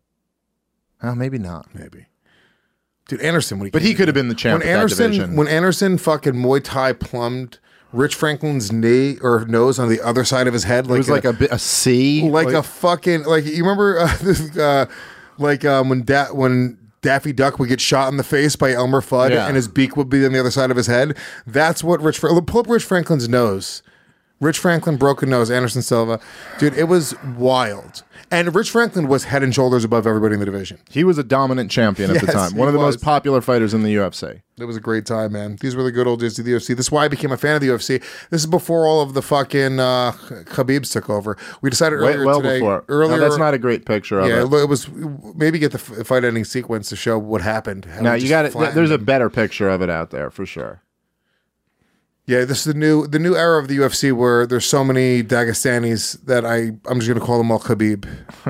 Oh, maybe not. Maybe. Dude, Anderson, when he But he could have been the champ when of that Anderson division. when Anderson fucking Muay Thai plumbed Rich Franklin's knee or nose on the other side of his head, It like was like a, bit a C. like, a fucking like you remember uh, this, uh, like um, when da- when Daffy Duck would get shot in the face by Elmer Fudd Yeah. and his beak would be on the other side of his head. That's what Rich Fra- pull up Rich Franklin's nose. Rich Franklin broken nose, Anderson Silva. Dude, it was wild. And Rich Franklin was head and shoulders above everybody in the division. He was a dominant champion at the Yes, time. he One of the was. most popular fighters in the U F C. It was a great time, man. These were the good old days of the U F C. This is why I became a fan of the U F C. This is before all of the fucking uh, Khabibs took over. We decided Way, earlier well today. before. Earlier, No, that's not a great picture of yeah, it. it was maybe get the f- fight ending sequence to show what happened. How No, we you just got it. flattened There's a him. better picture of it out there for sure. Yeah, this is the new the new era of the U F C where there's so many Dagestanis that I I'm just gonna call them all Khabib.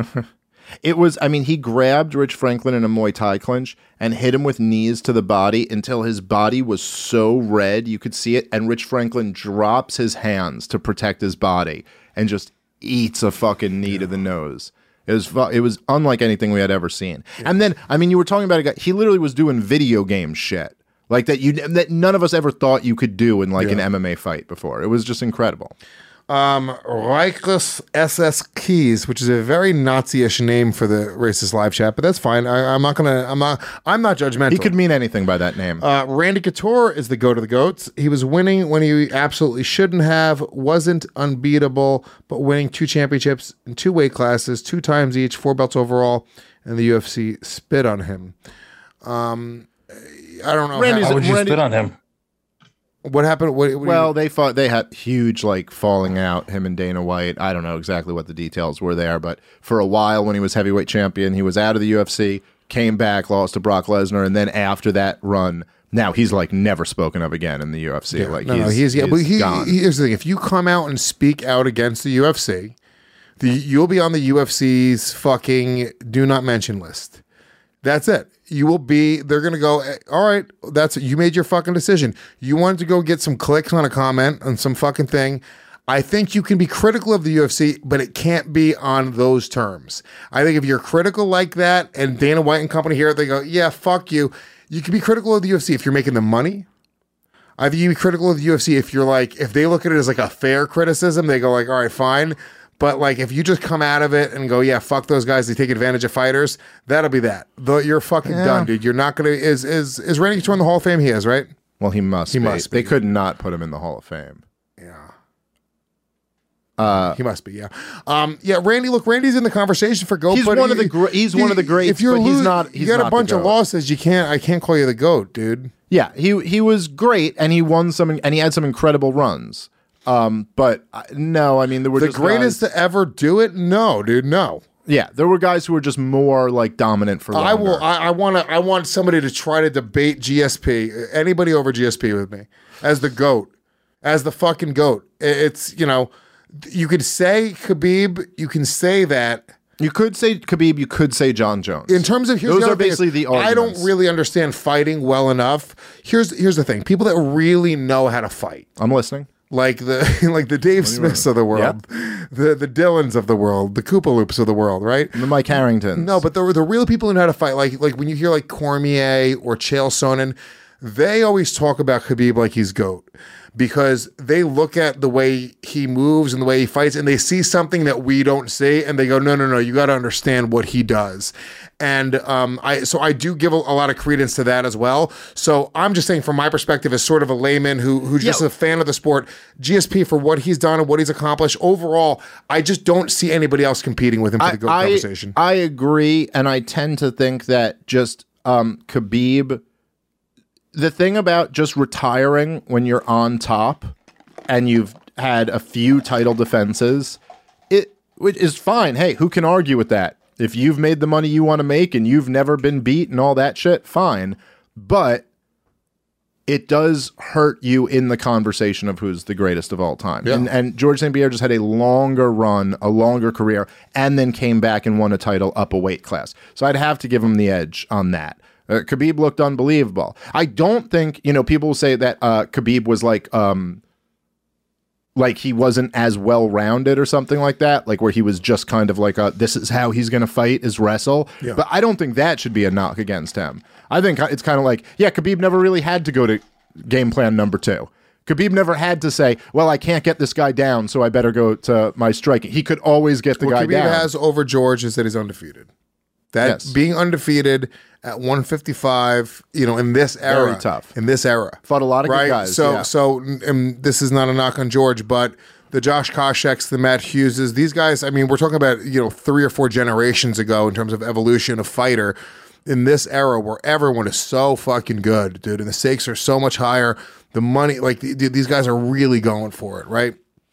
It was, I mean, he grabbed Rich Franklin in a Muay Thai clinch and hit him with knees to the body until his body was so red you could see it. And Rich Franklin drops his hands to protect his body and just eats a fucking knee to the nose. It was fu- it was unlike anything we had ever seen. And then, I mean, you were talking about a guy, he literally was doing video game shit. Like that you that none of us ever thought you could do in like an M M A fight before. It was just incredible. Um, Reichus S S Keys, which is a very Nazi-ish name for the racist live chat, but that's fine. I, I'm not gonna. I'm not. I'm not judgmental. He could mean anything by that name. Uh, Randy Couture is the goat of the goats. He was winning when he absolutely shouldn't have. Wasn't unbeatable, but winning two championships in two weight classes, two times each, four belts overall, and the U F C spit on him. Um, I don't know. Randy's How would you Randy- spit on him? What happened? What, what do you- Well, they fought. They had huge like falling out. Him and Dana White. I don't know exactly what the details were there, but for a while when he was heavyweight champion, he was out of the U F C, came back, lost to Brock Lesnar, and then after that run, now he's like never spoken of again in the U F C. like no, he's, no, he's yeah, but he, gone. he- here's the thing: if you come out and speak out against the U F C, the you'll be on the U F C's fucking do not mention list. That's it. You will be. They're gonna go. "Eh, all right, that's you made your fucking decision. You wanted to go get some clicks on a comment on some fucking thing. I think you can be critical of the U F C, but it can't be on those terms. I think if you're critical like that, and Dana White and company here, they go, yeah, fuck you. You can be critical of the U F C if you're making them money. I think you can be critical of the U F C if you're like, if they look at it as like a fair criticism, they go like, all right, fine. But like, if you just come out of it and go, yeah, fuck those guys, they take advantage of fighters, that'll be that. Though you're fucking done, dude. You're not gonna. Is is is Randy Couture in the Hall of Fame? He is, right? Well, he must. He be. must be. They could not put him in the Hall of Fame. Yeah. Uh, he must be, yeah. Um, yeah, Randy. Look, Randy's in the conversation for GOAT. He's but one he, of the gr- he's he, one of the greats, If you're but he's lo- not- he's you got not a the bunch of GOAT. losses. You can't. I can't call you the GOAT, dude. Yeah, he he was great, and he won some, and he had some incredible runs. Um, but uh, no, I mean there were The just greatest guys- to ever do it? No, dude. No. Yeah, there were guys who were just more like dominant for longer. I will. I, I want to. I want somebody to try to debate G S P. Anybody over G S P with me as the GOAT, as the fucking GOAT. It's you know, you could say Khabib. You can say that. You could say Khabib. You could say John Jones. In terms of here's those the are other thing basically is, the I arguments. don't really understand fighting well enough. Here's here's the thing: people that really know how to fight, I'm listening. like the like the Dave Smiths of the world, the the Dylans of the world, the Koopa Loops of the world, right? The Mike Harrington. No, but the the real people who know how to fight, like like when you hear like Cormier or Chael Sonnen, they always talk about Khabib like he's GOAT because they look at the way he moves and the way he fights and they see something that we don't see and they go, no, no, no, you got to understand what he does. And um, I so I do give a, a lot of credence to that as well. So I'm just saying from my perspective as sort of a layman who who's just Yeah. a fan of the sport, G S P for what he's done and what he's accomplished overall, I just don't see anybody else competing with him for the GOAT I, conversation. I agree, and I tend to think that just um, Khabib. The thing about just retiring when you're on top and you've had a few title defenses, it which is fine. Hey, who can argue with that? If you've made the money you want to make and you've never been beat and all that shit, fine. But it does hurt you in the conversation of who's the greatest of all time. Yeah. And, and George Saint Pierre just had a longer run, a longer career, and then came back and won a title up a weight class. So I'd have to give him the edge on that. Uh, Khabib looked unbelievable. I don't think, you know, people say that uh, Khabib was like, um, like he wasn't as well-rounded or something like that, like where he was just kind of like, a, this is how he's going to fight is wrestle. Yeah. But I don't think that should be a knock against him. I think it's kind of like, yeah, Khabib never really had to go to game plan number two. Khabib never had to say, well, I can't get this guy down, so I better go to my striking. He could always get the what guy Khabib down. has over George is that he's undefeated. That Yes. being undefeated at one fifty-five, you know, in this era, Very tough. In this era, Fought a lot of good right? guys, So, yeah. so, and this is not a knock on George, but the Josh Koscheck's, the Matt Hugheses, these guys. I mean, we're talking about you know three or four generations ago in terms of evolution of fighter. In this era where everyone is so fucking good, dude, and the stakes are so much higher, the money, like the, these guys are really going for it, right?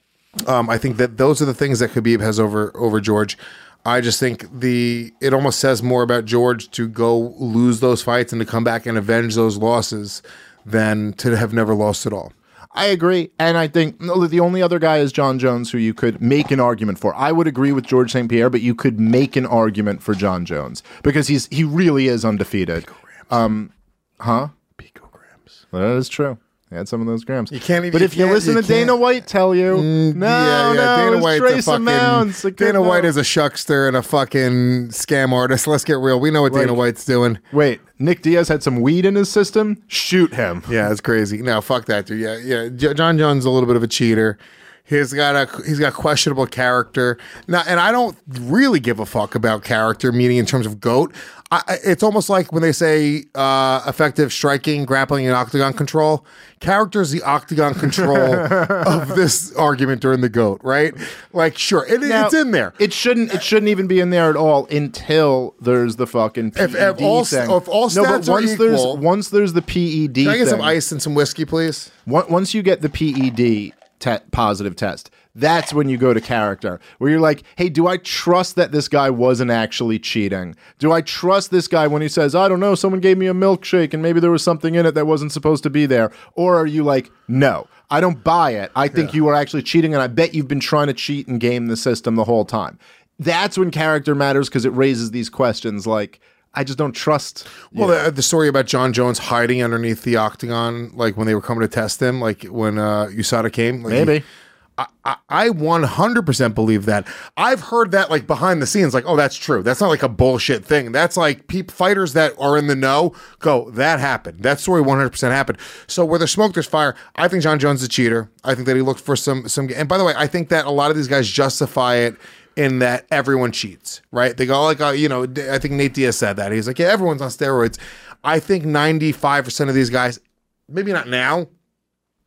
Um, I think that those are the things that Khabib has over over George. I just think the it almost says more about George to go lose those fights and to come back and avenge those losses than to have never lost at all. I agree. And I think no, the only other guy is John Jones who you could make an argument for. I would agree with George Saint Pierre, but you could make an argument for John Jones because he's he really is undefeated. Um, huh? Picograms. That is true. He had some of those grams. You can't even- But you if you can't- listen you to Dana can't- White tell you, no, yeah, yeah. no, Dana it's White's trace a fucking amounts. It could Dana White no. is a shuckster and a fucking scam artist. Let's get real. We know what Dana Like- White's doing. Wait, Nick Diaz had some weed in his system? Shoot him. Yeah, it's crazy. No, fuck that dude. Yeah, yeah. J- John Jones is a little bit of a cheater. He's got a he's got questionable character. Now, and I don't really give a fuck about character, meaning in terms of GOAT. I, I- it's almost like when they say uh, effective striking, grappling, and octagon control. Character is the octagon control of this argument during the GOAT, right? Like, sure, it, Now, it's in there. It shouldn't. It shouldn't even be in there at all until there's the fucking P E D If- if all- thing. if all no, but stats are once equal- there's once there's the P E D Can I get thing, some ice and some whiskey, please? on- once you get the P E D te- positive test, that's when you go to character, where you're like, hey, do I trust that this guy wasn't actually cheating? Do I trust this guy when he says, I don't know, someone gave me a milkshake and maybe there was something in it that wasn't supposed to be there? Or are you like, no, I don't buy it. I think you are actually cheating, and I bet you've been trying to cheat and game the system the whole time. That's when character matters because it raises these questions like, I just don't trust. Well, the, the story about John Jones hiding underneath the octagon, like when they were coming to test him, like when uh, U S A D A came. Like Maybe. he- I, I, I one hundred percent believe that. I've heard that like behind the scenes, like, oh, that's true. That's not like a bullshit thing. That's like peop fighters that are in the know go, that happened. That story one hundred percent happened. So where there's smoke, there's fire. I think John Jones is a cheater. I think that he looked for some, some, and by the way, I think that a lot of these guys justify it in that everyone cheats, right? They go like, uh, you know, I think Nate Diaz said that. He's like, yeah, everyone's on steroids. I think ninety-five percent of these guys, maybe not now,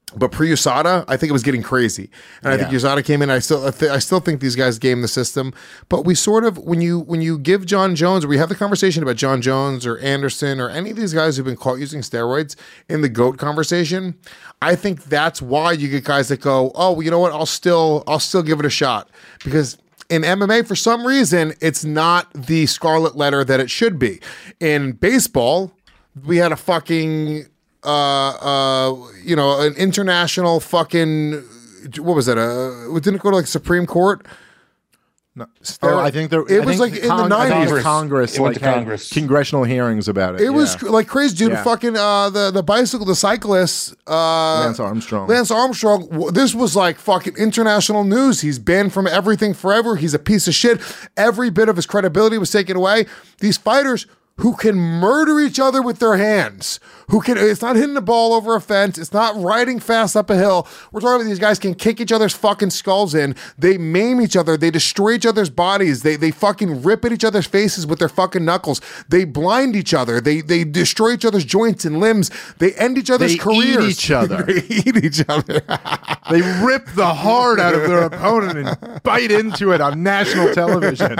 But pre-U S A D A, I think it was getting crazy, and I think Yeah. U S A D A came in. I still, I, th- I still think these guys game the system. But we sort of, when you when you give John Jones, or we have the conversation about John Jones or Anderson or any of these guys who've been caught using steroids in the GOAT conversation, I think that's why you get guys that go, oh, well, you know what? I'll still, I'll still give it a shot, because in M M A, for some reason, it's not the scarlet letter that it should be. In baseball, we had a fucking. Uh, uh, you know, an international fucking, what was that? Uh, didn't it go to like Supreme Court? No. Oh, I think there. It I was think like in the Cong- I think nineties. Congress, Congress It went like to had Congress. congressional hearings about it. It was yeah. like crazy, dude. Yeah. Fucking uh, the the bicycle, the cyclist, uh, Lance Armstrong. Lance Armstrong. w- This was like fucking international news. He's banned from everything forever. He's a piece of shit. Every bit of his credibility was taken away. These fighters who can murder each other with their hands, who can, it's not hitting the ball over a fence, it's not riding fast up a hill. We're talking about these guys can kick each other's fucking skulls in, they maim each other, they destroy each other's bodies, they they fucking rip at each other's faces with their fucking knuckles, they blind each other, they they destroy each other's joints and limbs, they end each other's They careers. eat each other. They eat each other. They rip the heart out of their opponent and bite into it on national television.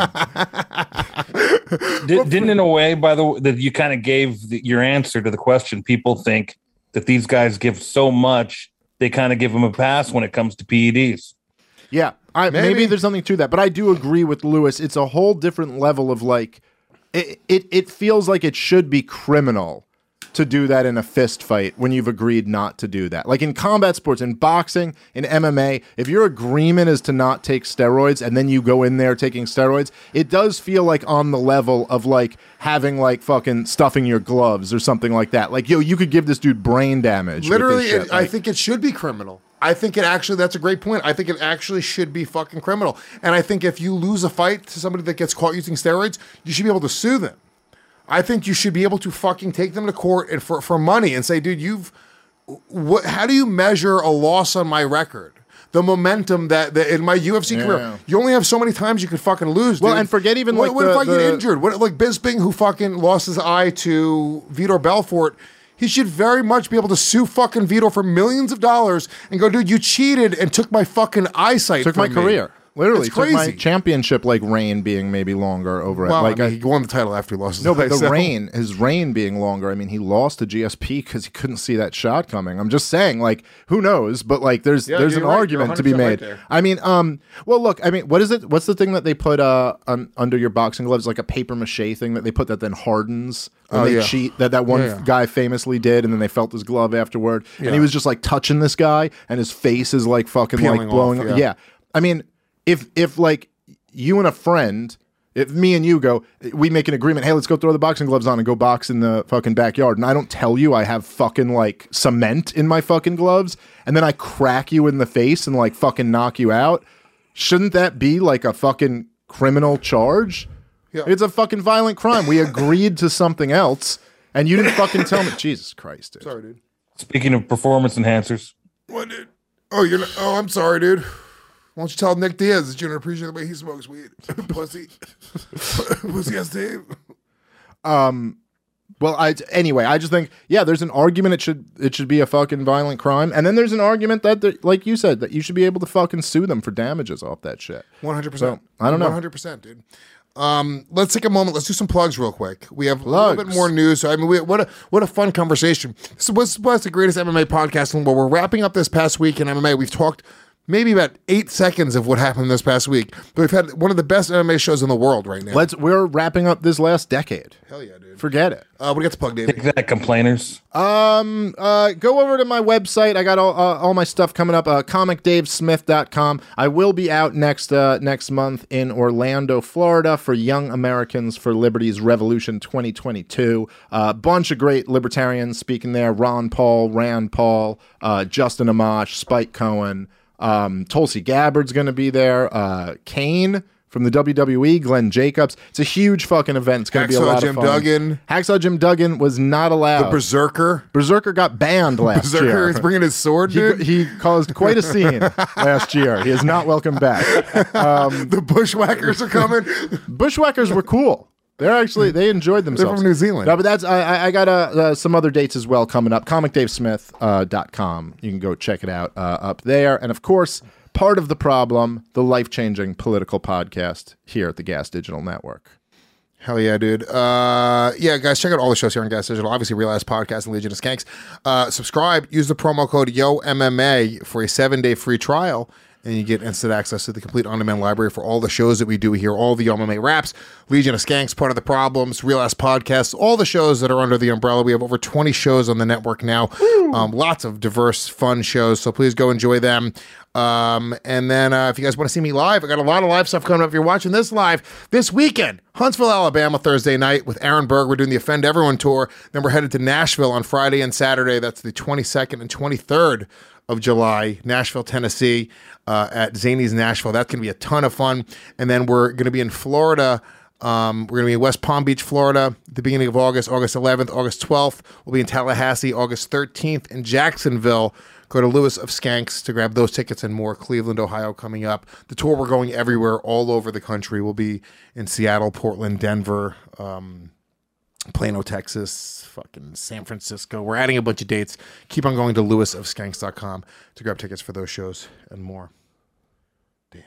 Did, didn't in a way, by the way, that you kind of gave the, your answer to the question, people think that these guys give so much, they kind of give them a pass when it comes to P E Ds. Yeah, I, maybe. Maybe. there's something to that, but I do agree with Lewis. It's a whole different level of like, it, it, it feels like it should be criminal to do that in a fist fight when you've agreed not to do that. Like in combat sports, in boxing, in M M A, if your agreement is to not take steroids and then you go in there taking steroids, it does feel like on the level of like having like fucking stuffing your gloves or something like that. Like, yo, you could give this dude brain damage. with this Literally, shit. it, I Like, think it should be criminal. I think it actually, that's a great point. I think it actually should be fucking criminal. And I think if you lose a fight to somebody that gets caught using steroids, you should be able to sue them. I think you should be able to fucking take them to court and for, for money and say, dude, you've, what, how do you measure a loss on my record? The momentum that, that in my U F C Yeah. career, you only have so many times you can fucking lose. Well, dude. and forget even, what, like, what the- if I get the- injured? What like Bisping, who fucking lost his eye to Vitor Belfort? He should very much be able to sue fucking Vitor for millions of dollars and go, dude, you cheated and took my fucking eyesight. took my from me." career. Literally, It's took my crazy. championship like reign being maybe longer over it. Well, Like I mean, I- he won the title after he lost his No, but the eyesight. reign, his reign being longer. I mean, he lost to G S P because he couldn't see that shot coming. I'm just saying, like, who knows? But like, there's Yeah, there's you're an right. You're argument to be one hundred made. percent right there. I mean, um, well, look, I mean, what is it? What's the thing that they put uh un, under your boxing gloves? Like a paper mache thing that they put that then hardens when Oh, they yeah. cheat. That that one Yeah, yeah. guy famously did, and then they felt his glove afterward, and Yeah. he was just like touching this guy, and his face is like fucking Peeling like blowing. off, yeah. yeah. I mean, if if like you and a friend, if me and you go, we make an agreement, hey, let's go throw the boxing gloves on and go box in the fucking backyard. And I don't tell you I have fucking like cement in my fucking gloves, and then I crack you in the face and like fucking knock you out. Shouldn't that be like a fucking criminal charge? Yeah. It's a fucking violent crime. We agreed to something else, and you didn't fucking tell me. Jesus Christ, dude. Sorry, dude. Speaking of performance enhancers, What, dude? Oh, you're not, oh, I'm sorry, dude. Why don't you tell Nick Diaz that you don't appreciate the way he smokes weed? Pussy. Pussy ass Dave. Well, I anyway, I just think yeah, there's an argument it should it should be a fucking violent crime, and then there's an argument that, there- like you said, that you should be able to fucking sue them for damages off that shit. one hundred percent. So, I don't know. one hundred percent, dude. Um, let's take a moment. Let's do some plugs real quick. We have a little bit Plugs. more news. I mean, we, what a what a fun conversation. This was, was the greatest M M A podcast in the world. We're wrapping up this past week in M M A. We've talked maybe about eight seconds of what happened this past week, but we've had one of the best M M A shows in the world right now. Let's we're wrapping up this last decade. Hell yeah, dude. Forget it. Uh, what do you got to plug, take David? that, complainers. Um, uh, go over to my website. I got all, uh, all my stuff coming up. Uh, comic dave smith dot com. I will be out next uh, next month in Orlando, Florida, for Young Americans for Liberty's Revolution twenty twenty-two. A uh, bunch of great libertarians speaking there: Ron Paul, Rand Paul, uh, Justin Amash, Spike Cohen, um, Tulsi Gabbard's going to be there. Uh, Kane from the W W E, Glenn Jacobs. It's a huge fucking event. It's going to be a Hacksaw lot Jim of fun. Duggan. Hacksaw Jim Duggan was not allowed. The Berserker. Berserker got banned last Berserker year. is bringing his sword, He, dude. he caused quite a scene last year. He is not welcome back. Um, the Bushwhackers are coming. Bushwhackers were cool. They're actually they enjoyed themselves. from New Zealand. No, but that's I, I- I got uh, uh, some other dates as well coming up. comic dave smith dot com. You can go check it out uh, up there. And of course, part of the problem, the life changing political podcast here at the Gas Digital Network. Hell yeah, dude. Uh, yeah, guys, check out all the shows here on Gas Digital. Obviously, Realize Podcast and Legion of Skanks. Uh, subscribe. Use the promo code Yo M M A for a seven-day free trial, and you get instant access to the complete on-demand library for all the shows that we do here, all the Yo M M A raps, Legion of Skanks, Part of the Problems, Realize Podcasts, all the shows that are under the umbrella. We have over twenty shows on the network now. Um, lots of diverse, fun shows, so please go enjoy them. Um, and then uh, if you guys want to see me live, I got a lot of live stuff coming up. If you're watching this live this weekend, Huntsville, Alabama, Thursday night with Aaron Berg. We're doing the Offend Everyone tour. Then we're headed to Nashville on Friday and Saturday. That's the twenty-second and twenty-third of July, Nashville, Tennessee, uh, at Zany's Nashville. That's going to be a ton of fun. And then we're going to be in Florida. Um, we're going to be in West Palm Beach, Florida, at the beginning of August, August eleventh, August twelfth. We'll be in Tallahassee, August thirteenth, in Jacksonville. Go to Lewis of Skanks to grab those tickets and more. Cleveland, Ohio coming up. The tour, we're going everywhere, all over the country. We'll be in Seattle, Portland, Denver, um, Plano, Texas, fucking San Francisco. We're adding a bunch of dates. Keep on going to lewis of skanks dot com to grab tickets for those shows and more. Damn.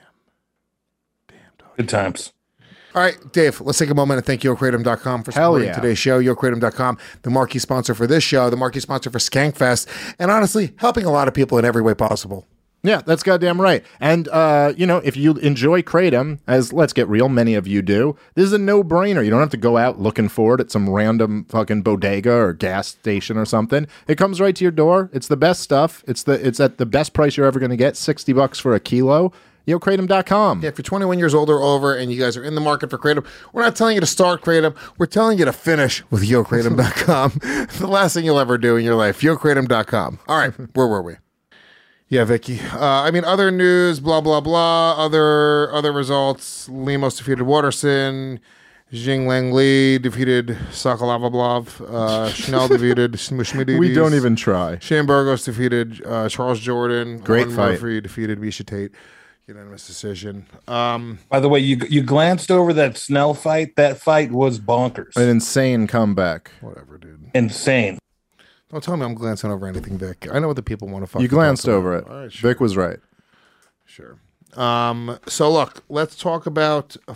Damn, dog. Good times. All right, Dave, let's take a moment and thank Yo Kratom dot com for Hell supporting yeah. today's show. Yo Kratom dot com, the marquee sponsor for this show, the marquee sponsor for Skankfest, and honestly, helping a lot of people in every way possible. Yeah, that's goddamn right. And, uh, you know, if you enjoy Kratom, as let's get real, many of you do, this is a no-brainer. You don't have to go out looking for it at some random fucking bodega or gas station or something. It comes right to your door. It's the best stuff. It's the it's at the best price you're ever going to get, sixty bucks for a kilo. Yo Kratom dot com. Yeah, if you're twenty-one years old or over and you guys are in the market for Kratom, we're not telling you to start Kratom. We're telling you to finish with Yo Kratom dot com. The last thing you'll ever do in your life. Yo Kratom dot com. All right, where were we? Yeah, Vicky. Uh, I mean, other news, blah, blah, blah. Other other results. Lemos defeated Waterson. Jing Lang Li defeated Sokolovabov. Uh, Schnell defeated Schmidt. We don't even try. Shane Burgos defeated uh, Charles Jordan. Great Owen fight. Murphy defeated Misha Tate. Unanimous decision. Um, By the way, you you glanced over that Snell fight. That fight was bonkers. An insane comeback. whatever, dude. Insane. Don't tell me I'm glancing over anything, Vic. I know what the people want to fuck. You glanced over it. All right, sure. Vic was right. Sure. Um, so look, let's talk about a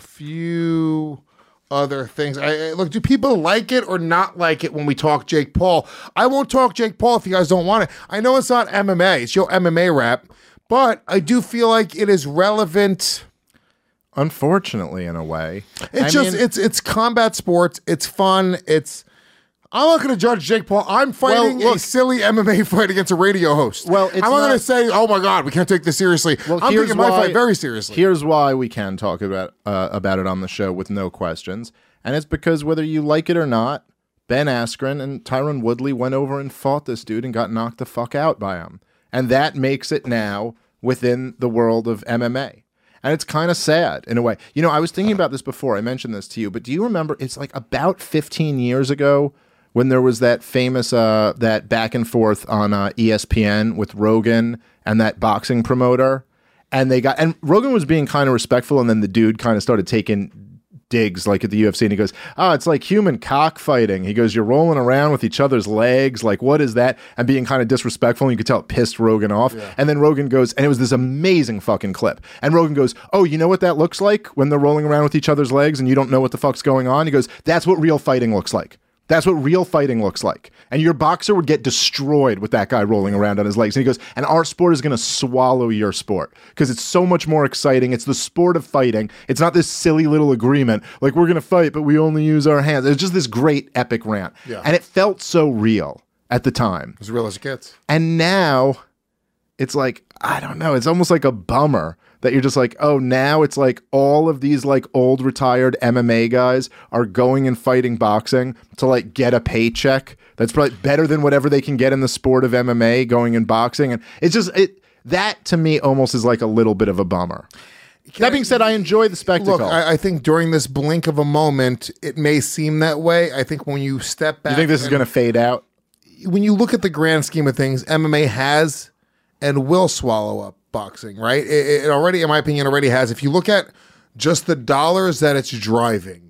few other things. I, I look, do people like it or not like it when we talk Jake Paul? I won't talk Jake Paul if you guys don't want it. I know it's not M M A. It's your M M A rap, but I do feel like it is relevant. Unfortunately, in a way. It's I just mean- it's it's combat sports. It's fun. It's I'm not going to judge Jake Paul. I'm fighting Well, look- a silly M M A fight against a radio host. Well, it's I'm not, going to not- say, "Oh my God, we can't take this seriously." Well, I'm here's taking my why- fight very seriously. Here's why we can talk about uh, about it on the show with no questions, and it's because whether you like it or not, Ben Askren and Tyron Woodley went over and fought this dude and got knocked the fuck out by him, and that makes it now within the world of M M A. And it's kind of sad in a way. You know, I was thinking about this before. I mentioned this to you, but do you remember? It's like about fifteen years ago when there was that famous uh, that back and forth on uh, E S P N with Rogan and that boxing promoter, and they got and Rogan was being kind of respectful, and then the dude kind of started taking digs like at the U F C, and he goes, "Oh, it's like human cockfighting." He goes, "You're rolling around with each other's legs, like what is that?" And being kind of disrespectful, and you could tell it pissed Rogan off. Yeah. And then Rogan goes, and it was this amazing fucking clip. And Rogan goes, "Oh, you know what that looks like when they're rolling around with each other's legs, and you don't know what the fuck's going on?" He goes, "That's what real fighting looks like." That's what real fighting looks like. And your boxer would get destroyed with that guy rolling around on his legs. And he goes, and our sport is going to swallow your sport because it's so much more exciting. It's the sport of fighting. It's not this silly little agreement. Like, we're going to fight, but we only use our hands. It's just this great epic rant. Yeah. And it felt so real at the time. As real as it gets. And now it's like, I don't know. It's almost like a bummer that you're just like, oh, now it's like all of these like old retired M M A guys are going and fighting boxing to like get a paycheck that's probably better than whatever they can get in the sport of M M A going and boxing. And it's just it that to me almost is like a little bit of a bummer. Can that I- being said, I enjoy the spectacle. Look, I, I think during this blink of a moment, it may seem that way. I think when you step back, you think this is and- going to fade out? when you look at the grand scheme of things, M M A has and will swallow up boxing, right? It, it already, in my opinion, already has. If you look at just the dollars that it's driving,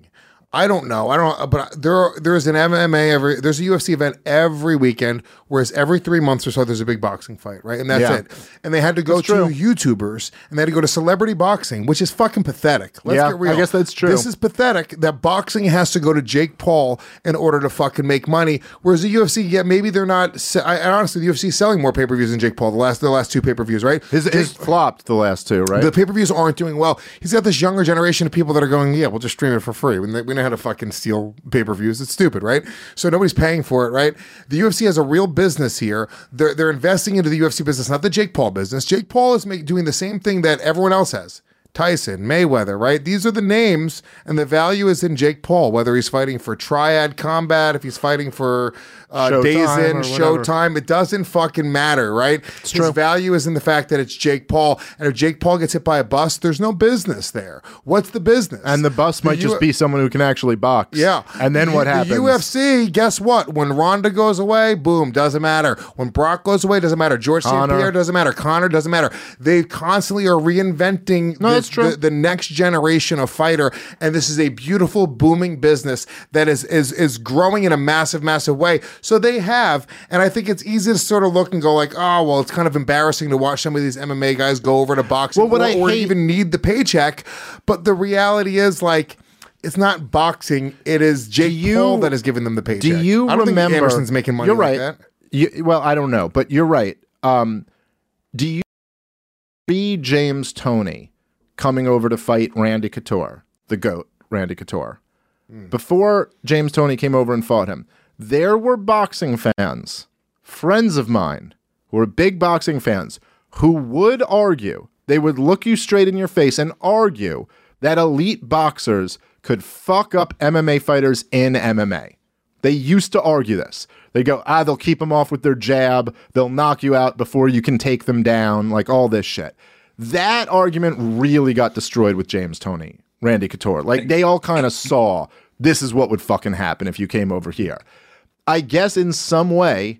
I don't know. I don't know, but there are, there's an M M A every there's a U F C event every weekend, whereas every three months or so there's a big boxing fight, right? And that's Yeah. it. And they had to go That's to true. YouTubers and they had to go to celebrity boxing, which is fucking pathetic. Let's Yeah, get real. I guess that's true. This is pathetic that boxing has to go to Jake Paul in order to fucking make money, whereas the U F C, yeah, maybe they're not. se- I, I honestly, the U F C is selling more pay per views than Jake Paul. The last the last two pay per views, right? His, his flopped the last two, right? The pay per views aren't doing well. He's got this younger generation of people that are going, yeah, we'll just stream it for free. We know, we know how to fucking steal pay per views. It's stupid, right? So nobody's paying for it, right? The U F C has a real business here. They're they're investing into the U F C business, not the Jake Paul business. Jake Paul is make, doing the same thing that everyone else has. Tyson, Mayweather, right? These are the names, and the value is in Jake Paul, whether he's fighting for Triad Combat, if he's fighting for uh, Showtime Days or In, whatever. Showtime, it doesn't fucking matter, right? His true. value is in the fact that it's Jake Paul, and if Jake Paul gets hit by a bus, there's no business there. What's the business? and the bus might The just U- be someone who can actually box. yeah. And then what The happens? U F C, guess what? When Ronda goes away, boom, doesn't matter. When Brock goes away, doesn't matter. George Saint Conor. Pierre doesn't matter. Connor doesn't matter. They constantly are reinventing No, the, that's true. The, the next generation of fighter. And this is a beautiful, booming business that is, is, is growing in a massive, massive way. So they have, and I think it's easy to sort of look and go like, oh, well, it's kind of embarrassing to watch some of these M M A guys go over to boxing Well, what or, I or hate- even need the paycheck. But the reality is like, it's not boxing. It is Jake you- Paul that is giving them the paycheck. Do you I don't remember? think Anderson's making money You're like right. that. You, well, I don't know, but you're right. Um, do you see James Toney coming over to fight Randy Couture, the GOAT, Randy Couture? Hmm. Before James Toney came over and fought him, there were boxing fans, friends of mine, who were big boxing fans, who would argue, they would look you straight in your face and argue that elite boxers could fuck up M M A fighters in M M A. They used to argue this. They go, ah, they'll keep them off with their jab. They'll knock you out before you can take them down, like all this shit. That argument really got destroyed with James Toney, Randy Couture. Like, they all kind of saw this is what would fucking happen if you came over here. I guess in some way,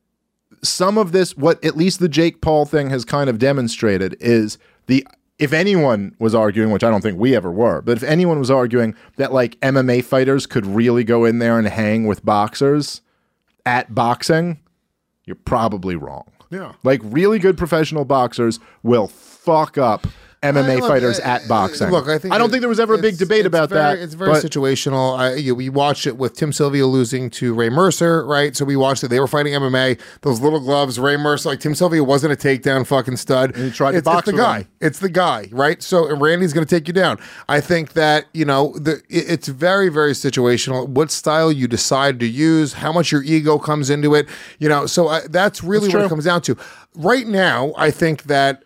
some of this, what at least the Jake Paul thing has kind of demonstrated is the, if anyone was arguing, which I don't think we ever were, but if anyone was arguing that like M M A fighters could really go in there and hang with boxers at boxing, you're probably wrong. Yeah. Like really good professional boxers will fuck up M M A I- look, fighters uh, at boxing. Look, I think I don't it- think there was ever a big it's- debate it's about very- that. It's very but- situational. I, you, we watched it with Tim Sylvia losing to Ray Mercer, right? So we watched it. They were fighting M M A. Those little gloves, Ray Mercer, like Tim Sylvia wasn't a takedown fucking stud. And he tried to it's, box it's the with guy. him. It's the guy, right? So and Randy's going to take you down. I think that you know the it- it's very very situational. What style you decide to use, how much your ego comes into it, you know. So I, that's really That's what it true. comes down to. Right now, I think that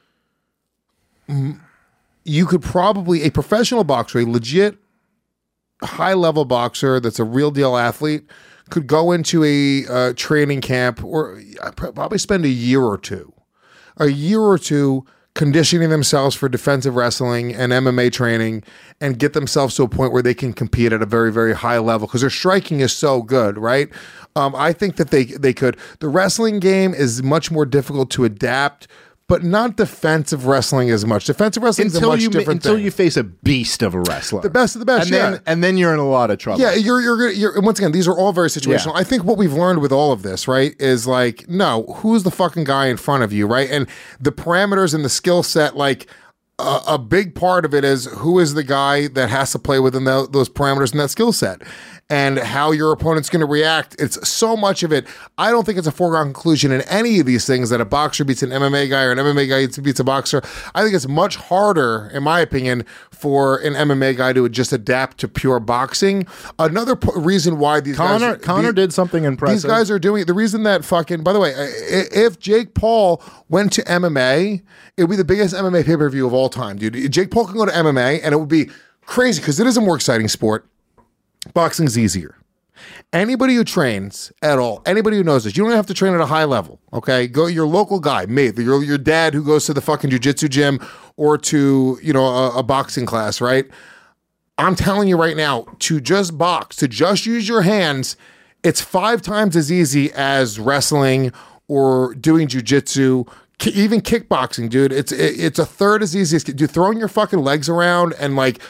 you could probably, a professional boxer, a legit high level boxer that's a real deal athlete, could go into a uh, training camp or uh, probably spend a year or two, a year or two conditioning themselves for defensive wrestling and M M A training and get themselves to a point where they can compete at a very, very high level because their striking is so good, right? Um, I think that they they could. The wrestling game is much more difficult to adapt, but not defensive wrestling as much. Defensive wrestling is a until much you ma- different until thing. you face a beast of a wrestler, The best of the best, and then yeah. and then you're in a lot of trouble. Yeah, you're you're gonna you're once again, these are all very situational. Yeah. I think what we've learned with all of this, right, is like, no, who's the fucking guy in front of you, right? And the parameters and the skill set, like a, a big part of it is who is the guy that has to play within tho- those parameters and that skill set. And how your opponent's going to react. It's so much of it. I don't think it's a foregone conclusion in any of these things that a boxer beats an M M A guy or an M M A guy beats a boxer. I think it's much harder, in my opinion, for an M M A guy to just adapt to pure boxing. Another p- reason why these Connor guys... Connor the- did something impressive. These guys are doing it. The reason that fucking... By the way, i- if Jake Paul went to M M A, it would be the biggest M M A pay-per-view of all time, dude. Jake Paul can go to M M A, and it would be crazy because it is a more exciting sport. Boxing's easier. Anybody who trains at all, anybody who knows this, you don't have to train at a high level, okay? Go your local guy, me, your, your dad who goes to the fucking jiu-jitsu gym or to, you know, a, a boxing class, right? I'm telling you right now, to just box, to just use your hands, it's five times as easy as wrestling or doing jiu-jitsu, ki- even kickboxing, dude. It's it, it's a third as easy as dude, throwing your fucking legs around and like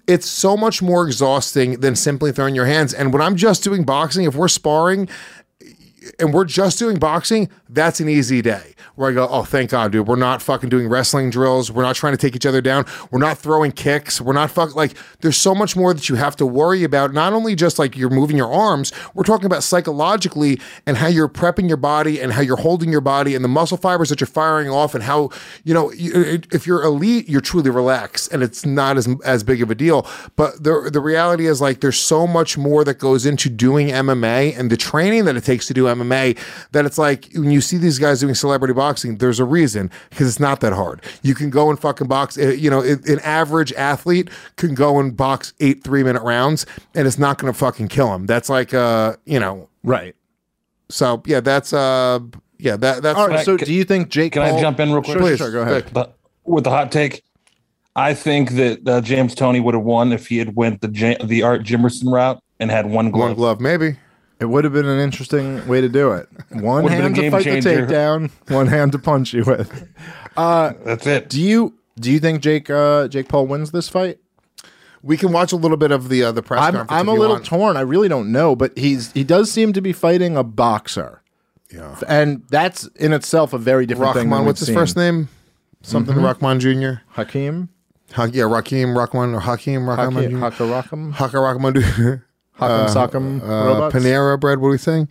it's so much more exhausting than simply throwing your hands. And when I'm just doing boxing, if we're sparring and we're just doing boxing, that's an easy day where I go, oh, thank God, dude. We're not fucking doing wrestling drills. We're not trying to take each other down. We're not throwing kicks. We're not fuck like there's so much more that you have to worry about. Not only just like you're moving your arms, we're talking about psychologically and how you're prepping your body and how you're holding your body and the muscle fibers that you're firing off and how, you know, you, if you're elite, you're truly relaxed and it's not as as big of a deal. But the the reality is like there's so much more that goes into doing M M A and the training that it takes to do M M A that it's like when you see these guys doing celebrity boxing, there's a reason because it's not that hard. You can go and fucking box. You know, an average athlete can go and box eight three minute rounds, and it's not going to fucking kill him. That's like, uh, you know, right. So yeah, that's uh, yeah, that that's. All right. So do you think Jake? Can Paul, I jump in real quick? Sure, Please, sure, go ahead. The, with the hot take, I think that uh, James Toney would have won if he had went the J- the Art Jimerson route and had one glove. One glove, maybe. It would have been an interesting way to do it. One Would have hand been a to fight game the changer. takedown, one hand to punch you with. Uh, That's it. do you do you think Jake uh, Jake Paul wins this fight? We can watch a little bit of the uh, the press I'm conference. I'm if a you little want. torn. I really don't know, but he's he does seem to be fighting a boxer. Yeah. And that's in itself a very different thing. Rahman, than what's we've his first seen. name? Something Mm-hmm. Rahman Junior Hakeem? Ha- yeah, Rakim Rahman or Hakeem Rahman Hakeem Junior Haka Raham? Haka Rahman Junior Hakem Sakem Uh, robots? Panera bread. What are we saying?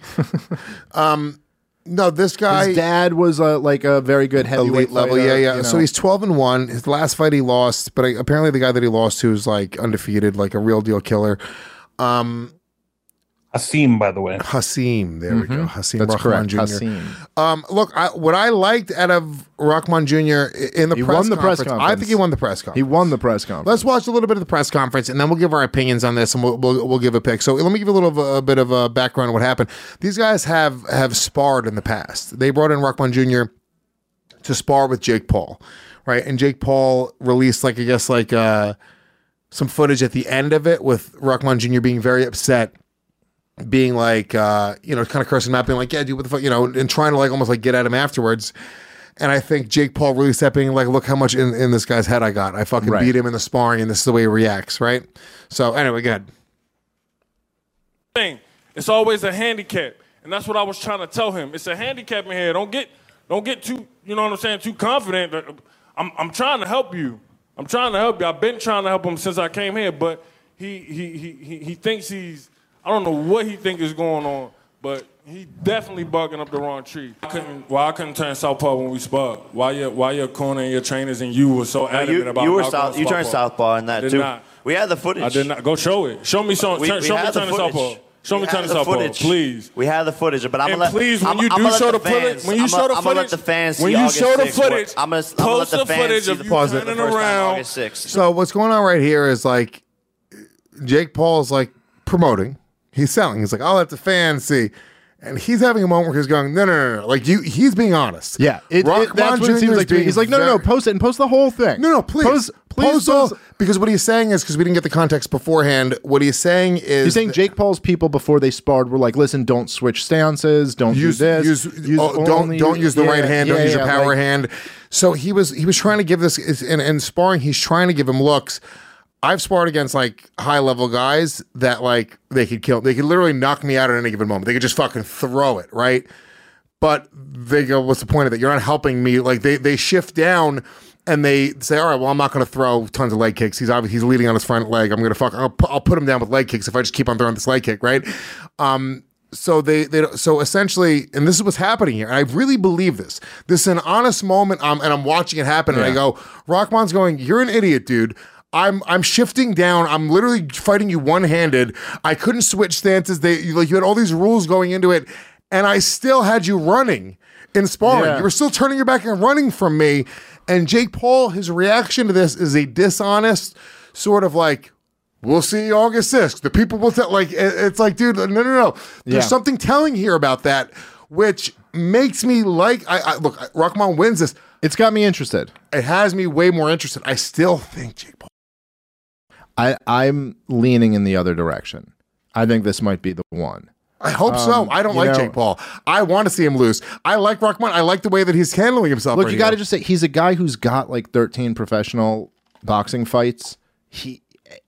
um, no, this guy His dad was uh, like a very good heavyweight elite level. fighter, Yeah, yeah. you So know. he's twelve and one. His last fight he lost, but I, apparently the guy that he lost to is like undefeated, like a real deal killer. Um, Hasim, by the way. Hasim, there we go. Hasim That's Rahman correct. Junior Hasim. Um, look, I, what I liked out of Rahman Junior in the He press won the press conference, I conference. think he won the press He conference. won the press conference. Let's watch a little bit of the press conference, and then we'll give our opinions on this, and we'll we'll, we'll give a pick. So let me give you a little of a, a bit of a background on what happened. These guys have have sparred in the past. They brought in Rahman Junior to spar with Jake Paul, right? And Jake Paul released like I guess like uh, some footage at the end of it with Rahman Junior being very upset. Being like, uh, you know, kind of cursing him out, being like, yeah, dude, what the fuck, you know, and trying to like almost like get at him afterwards. And I think Jake Paul really stepped in, like, look how much in, in this guy's head I got. I fucking Right. beat him in the sparring, and this is the way he reacts, right? So anyway, go ahead. thing. It's always a handicap, and that's what I was trying to tell him. It's a handicap in here. Don't get, don't get too, you know what I'm saying, too confident. I'm, I'm trying to help you. I'm trying to help you. I've been trying to help him since I came here, but he, he, he, he, he thinks he's. I don't know what he think is going on, but he definitely barking up the wrong tree. I couldn't, why I couldn't turn southpaw when we sparred? Why your, why your corner and your trainers and you were so No, adamant you, about you were not south, going you turned southpaw? southpaw in I that did too. not. We had the footage. I did not. Go show it. Show me some. We, turn, we show me had the turning footage. southpaw. Show We me had turning the southpaw, footage. please. We have the footage, but I'm And gonna let. please, when I'm, you I'm do gonna show let the the footage, fans, when you I'm show gonna, the I'm gonna let footage, the fans when see you August show the sixth what- footage, I'm gonna, I'm gonna let post the the fans footage see of the you pause turning the first time around. August sixth. So what's going on right here is like Jake Paul is like promoting. He's selling. He's like, I'll let the fans see. And he's having a moment where he's going, no, no, no, no. Like, you, he's being honest. Yeah, it, Rahman it, that's what it Junior seems is like. To me. being He's like, no, no, no, very- post it and post the whole thing. No, no, please. Post, please Post post- all, because what he's saying is, because we didn't get the context beforehand, what he's saying is. He's saying that- Jake Paul's people before they sparred were like, listen, don't switch stances, don't use do this, use, oh, don't only- don't use the yeah, right hand, don't yeah, use your yeah, power like- hand. So he was he was trying to give this in, in sparring. He's trying to give him looks. I've sparred against like high level guys that like they could kill. They could literally knock me out at any given moment. They could just fucking throw it, right? But they go, what's the point of it? You're not helping me. Like they they shift down and they say, all right, well, I'm not going to throw tons of leg kicks. He's obviously he's leading on his front leg. I'm going to fuck. I'll, pu- I'll put him down with leg kicks if I just keep on throwing this leg kick, right? Um, so they they so essentially, and this is what's happening here. And I really believe this. This is an honest moment, um, and I'm watching it happen. And I go, Rahman's going, you're an idiot, dude. I'm I'm shifting down. I'm literally fighting you one handed. I couldn't switch stances. They you, like you had all these rules going into it, and I still had you running in sparring. Yeah. You were still turning your back and running from me. And Jake Paul, his reaction to this is a dishonest sort of like, we'll see you August sixth. The people will tell. Like it- it's like, dude, no, no, no. There's Yeah. something telling here about that, which makes me like. I, I look. Rahman wins this. It's got me interested. It has me way more interested. I still think Jake Paul. I, I'm leaning in the other direction. I think this might be the one. I hope Um, so. I don't you like know- Jake Paul. I want to see him lose. I like Rahman. I like the way that he's handling himself. Look, right you got to now. just say he's a guy who's got like thirteen professional boxing fights. He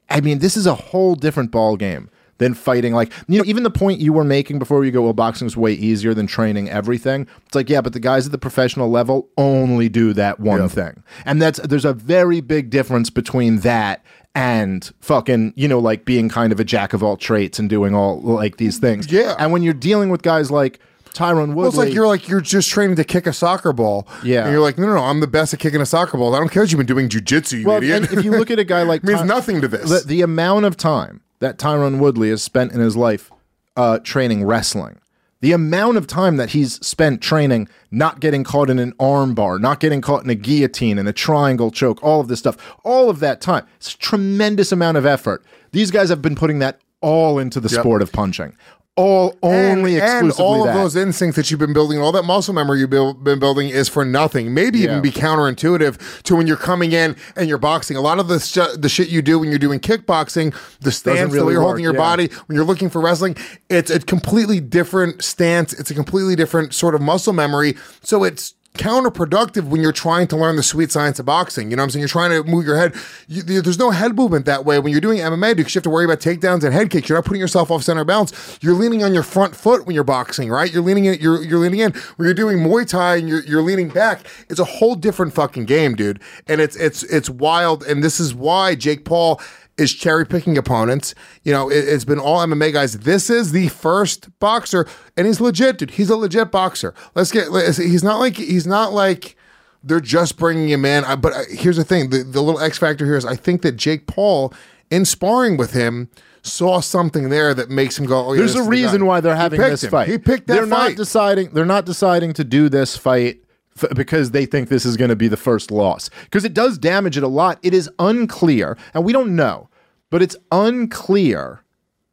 I mean, this is a whole different ball game than fighting. Like, you know, even the point you were making before you go, well, boxing's way easier than training everything. It's like, yeah, but the guys at the professional level only do that one Yeah. thing. And that's, there's a very big difference between that and fucking, you know, like being kind of a jack of all traits and doing all like these things. Yeah. And when you're dealing with guys like Tyron Woodley. Well, it's like you're like you're just training to kick a soccer ball. Yeah. And you're like, no, no, no, I'm the best at kicking a soccer ball. I don't care if you've been doing jujitsu, you well, idiot. and if you look at a guy like means Ty- nothing to this. The, the amount of time that Tyron Woodley has spent in his life uh, training wrestling, the amount of time that he's spent training not getting caught in an arm bar, not getting caught in a guillotine and a triangle choke, all of this stuff, all of that time, it's a tremendous amount of effort. These guys have been putting that all into the Yep. sport of punching. All only and, and exclusively all that. of those instincts that you've been building, all that muscle memory you've build, been building is for nothing. Maybe Yeah. even be counterintuitive to when you're coming in and you're boxing. A lot of the sh- the shit you do when you're doing kickboxing, the stance, the really way you're work, holding your yeah. body, when you're looking for wrestling, it's a completely different stance. It's a completely different sort of muscle memory. So it's counterproductive when you're trying to learn the sweet science of boxing. You know what I'm saying? You're trying to move your head. You, there's no head movement that way. When you're doing M M A, because you have to worry about takedowns and head kicks. You're not putting yourself off center balance. You're leaning on your front foot when you're boxing, right? You're leaning in. You're you're leaning in. When you're doing Muay Thai and you're you're leaning back, it's a whole different fucking game, dude. And it's it's it's wild. And this is why Jake Paul is cherry picking opponents. You know, it, it's been all M M A guys. This is the first boxer, and he's legit, dude. He's a legit boxer. Let's get. let's- He's not like he's not like they're just bringing him in. I- But uh, here's the thing: the, the little X factor here is I think that Jake Paul, in sparring with him, saw something there that makes him go. Oh, yeah, There's this a is the guy." reason why they're He having picked this him. fight. He picked that they're not fight. deciding. They're not deciding to do this fight f- because they think this is going to be the first loss. Because it does damage it a lot. It is unclear, and we don't know, but it's unclear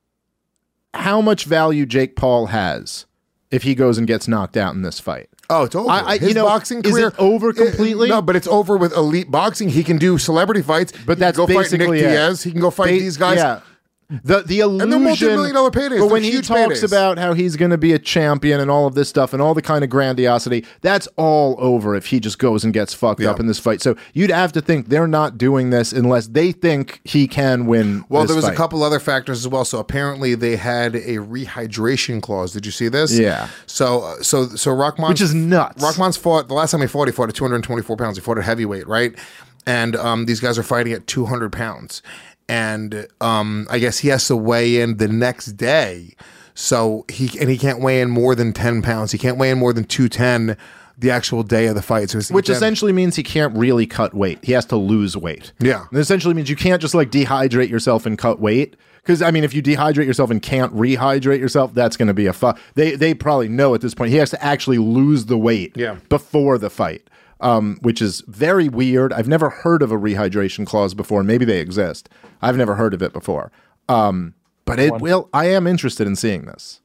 how much value Jake Paul has if he goes and gets knocked out in this fight. Oh, it's over. I- I- His you know, boxing is career it over completely? Uh, no, but it's over with elite boxing. He can do celebrity fights. But He that's can go fight Nick basically it. Diaz. He can go fight Ba- these guys. Yeah. The the illusion, they're multi-million dollar paydays. But They're when he huge talks paydays. about how he's going to be a champion and all of this stuff and all the kind of grandiosity, that's all over if he just goes and gets fucked Yeah. up in this fight. So you'd have to think they're not doing this unless they think he can win. Well, this there was fight. a couple other factors as well. So apparently they had a rehydration clause. Did you see this? Yeah. So uh, so so Rockman, Which is nuts. Rockman's fought the last time he fought. He fought at two hundred twenty-four pounds. He fought at heavyweight, right? And um, these guys are fighting at two hundred pounds. And um, I guess he has to weigh in the next day. So he and he can't weigh in more than ten pounds. He can't weigh in more than two ten the actual day of the fight. So it's- Which he can't- essentially means he can't really cut weight. He has to lose weight. Yeah. It essentially means you can't just like dehydrate yourself and cut weight. Because I mean, if you dehydrate yourself and can't rehydrate yourself, that's going to be a fu- They they probably know at this point he has to actually lose the weight Yeah. before the fight, um, which is very weird. I've never heard of a rehydration clause before. Maybe they exist. I've never heard of it before. Um, but it will. I am interested in seeing this.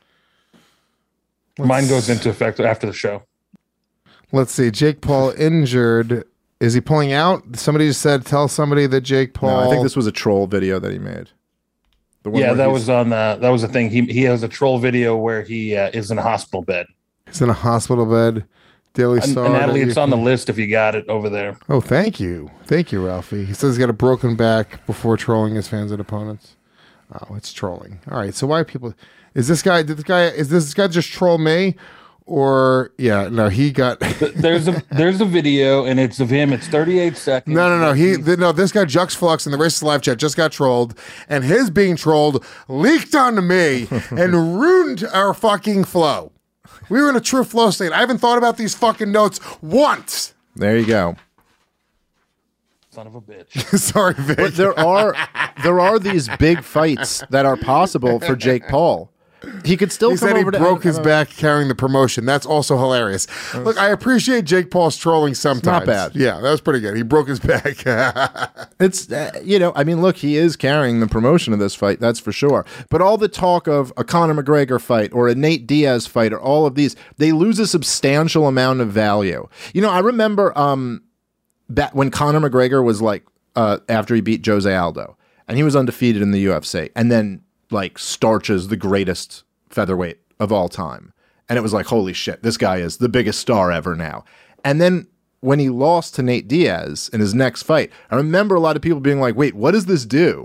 Mine goes into effect after the show. Let's see. Jake Paul injured. Is he pulling out? Somebody just said, tell somebody that Jake Paul. No, I think this was a troll video that he made. The one Yeah, where that he's- was on the that was a thing. He he has a troll video where he uh, is in a hospital bed. He's in a hospital bed. Daily And, Star. and Natalie, that it's you on the can- list if you got it over there. Oh, thank you. Thank you, Ralphie. He says he's got a broken back before trolling his fans and opponents. Oh, it's trolling. All right. So why people is this guy did this guy is this guy just troll me? Or yeah, no, he got There's a there's a video and it's of him. It's thirty-eight seconds. No, no, no. He th- no. This guy Jux Flux in the Racist Live chat just got trolled, and his being trolled leaked onto me and ruined our fucking flow. We were in a true flow state. I haven't thought about these fucking notes once. There you go. Son of a bitch. Sorry, Vic. But there are there are these big fights that are possible for Jake Paul. He could still He come said he over to broke his M M A. back carrying the promotion. That's also hilarious. Look, I appreciate Jake Paul's trolling sometimes. not bad. Yeah, that was pretty good. He broke his back. It's uh, you know, I mean, look, he is carrying the promotion of this fight, that's for sure. But all the talk of a Conor McGregor fight or a Nate Diaz fight or all of these, they lose a substantial amount of value. You know, I remember um back when Conor McGregor was like uh after he beat Jose Aldo and he was undefeated in the U F C and then like starches the greatest featherweight of all time. And it was like, holy shit, this guy is the biggest star ever now. And then when he lost to Nate Diaz in his next fight, I remember a lot of people being like, wait, what does this do?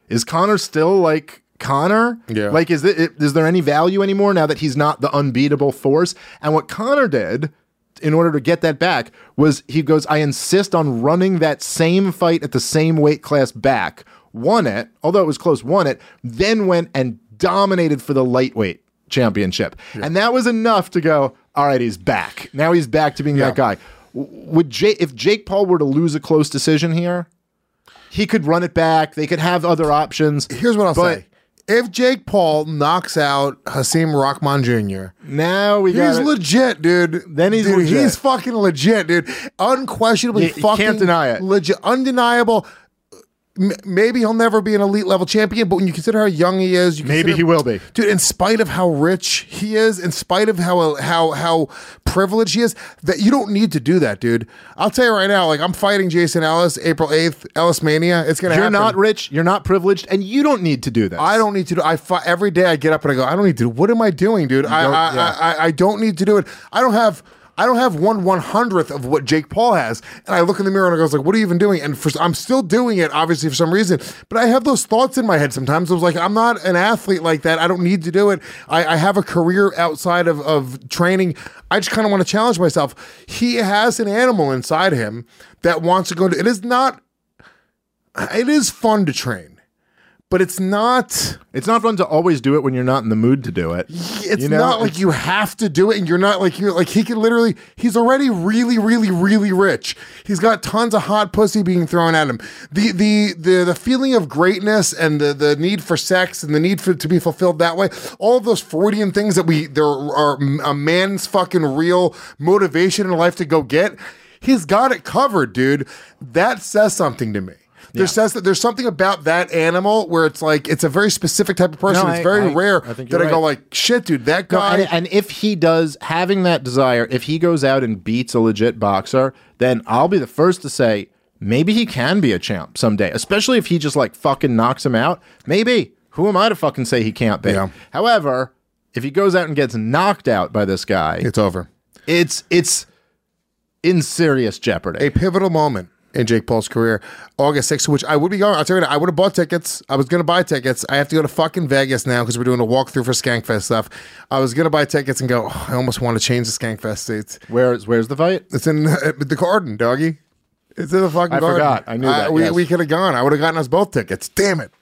Is Connor still like Connor? Yeah. Like, is it, is there any value anymore now that he's not the unbeatable force? And what Connor did in order to get that back was he goes, I insist on running that same fight at the same weight class back, won it, although it was close, won it, then went and dominated for the lightweight championship. Yeah. And that was enough to go, all right, he's back. Now he's back to being yeah. that guy. Would Jake, if Jake Paul were to lose a close decision here, he could run it back. They could have other options. Here's what I'll but, say. If Jake Paul knocks out Hasim Rahman Junior, now we he's got legit, dude. Then he's dude, legit. He's fucking legit, dude. Unquestionably, you, you fucking can't deny it. Legit, undeniable. M- maybe he'll never be an elite level champion, but when you consider how young he is, you maybe consider, he will be, dude. In spite of how rich he is, in spite of how how how privileged he is, that you don't need to do that, dude. I'll tell you right now, like I'm fighting Jason Ellis April eighth, Ellis Mania. It's gonna you're happen. You're not rich, you're not privileged, and you don't need to do this. I don't need to do. I fight every day. I get up and I go. I don't need to do. What am I doing, dude? I I, yeah. I I I don't need to do it. I don't have. I don't have one one hundredth of what Jake Paul has. And I look in the mirror and I go, like, what are you even doing? And for, I'm still doing it, obviously, for some reason. But I have those thoughts in my head sometimes. I was like, I'm not an athlete like that. I don't need to do it. I, I have a career outside of, of training. I just kind of want to challenge myself. He has an animal inside him that wants to go to, it is not, it is fun to train. But it's not... It's not fun to always do it when you're not in the mood to do it. It's you know? not like you have to do it and you're not like... you're like he can literally... He's already really, really, really rich. He's got tons of hot pussy being thrown at him. The the the, the feeling of greatness and the, the need for sex and the need for to be fulfilled that way, all of those Freudian things that we... There are a man's fucking real motivation in life to go get. He's got it covered, dude. That says something to me. There yeah. says that there's something about that animal where it's like it's a very specific type of person. No, it's I, very I, rare I think that I right. go like, shit, dude, that guy. No, and, and if he does having that desire, if he goes out and beats a legit boxer, then I'll be the first to say maybe he can be a champ someday. Especially if he just like fucking knocks him out. Maybe. Who am I to fucking say he can't be? Yeah. However, if he goes out and gets knocked out by this guy, it's over. It's it's in serious jeopardy. A pivotal moment in Jake Paul's career, August sixth, which I would be going. I'll tell you what, I would have bought tickets. I was going to buy tickets. I have to go to fucking Vegas now because we're doing a walkthrough for Skankfest stuff. I was going to buy tickets and go, oh, I almost want to change the Skankfest dates. Where's where's the fight? It's in uh, the Garden, doggy. It's in the fucking I Garden. forgot. I knew uh, that. We, yes. we could have gone. I would have gotten us both tickets. Damn it.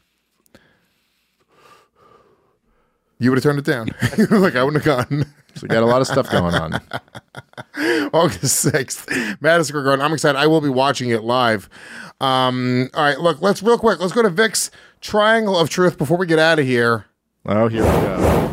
You would have turned it down. Like, I wouldn't have gone. So we got a lot of stuff going on. August sixth, Madison Square Garden. I'm excited. I will be watching it live. Um, all right, look, let's real quick. Let's go to Vic's Triangle of Truth before we get out of here. Oh, here we go.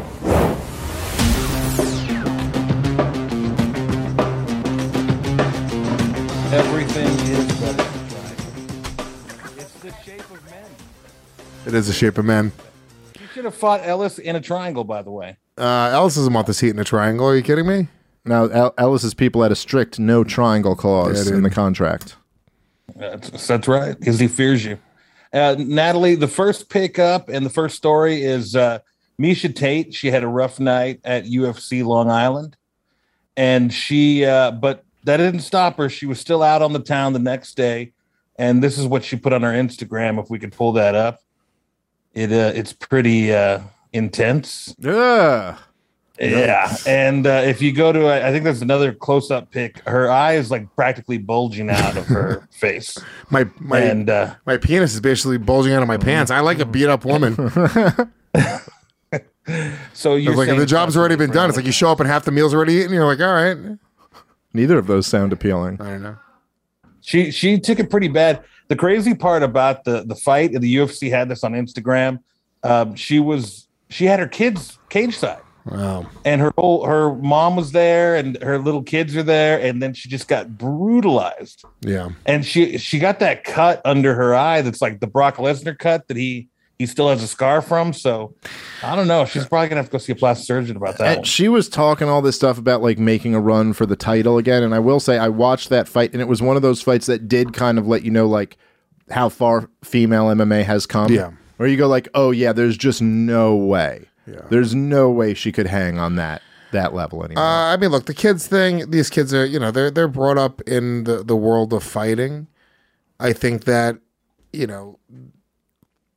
Everything is better. It's the shape of men. It is the shape of men. You should have fought Ellis in a triangle, by the way. Uh, Ellis doesn't want this heat in a triangle. Are you kidding me? Now, El- Ellis's people had a strict no triangle clause Yeah, in the contract. That's, that's right, because he fears you. Uh, Natalie, the first pickup and the first story is uh, Misha Tate. She had a rough night at U F C Long Island, and she, uh, but that didn't stop her. She was still out on the town the next day, and this is what she put on her Instagram. If we could pull that up, it uh, it's pretty uh, intense. Yeah. Yeah, and uh, if you go to, I think there's another close-up pic. Her eye is like practically bulging out of her face. My my and uh, my penis is basically bulging out of my pants. I like a beat up woman. So you're like saying the job's already been done. It's like you show up and half the meal's already eaten. You're like, all right. Neither of those sound appealing. I don't know. She she took it pretty bad. The crazy part about the the fight, and the U F C had this on Instagram. Um, she was she had her kids cage side. Wow. And her whole her mom was there and her little kids are there, and then she just got brutalized. Yeah. And she she got that cut under her eye that's like the Brock Lesnar cut that he he still has a scar from. So I don't know. She's probably gonna have to go see a plastic surgeon about that. And she was talking all this stuff about like making a run for the title again. And I will say I watched that fight, and it was one of those fights that did kind of let you know like how far female M M A has come. Yeah. Where you go like, oh yeah, there's just no way. Yeah. There's no way she could hang on that that level anymore. Uh, I mean, look, the kids thing. These kids are, you know, they're they're brought up in the, the world of fighting. I think that, you know,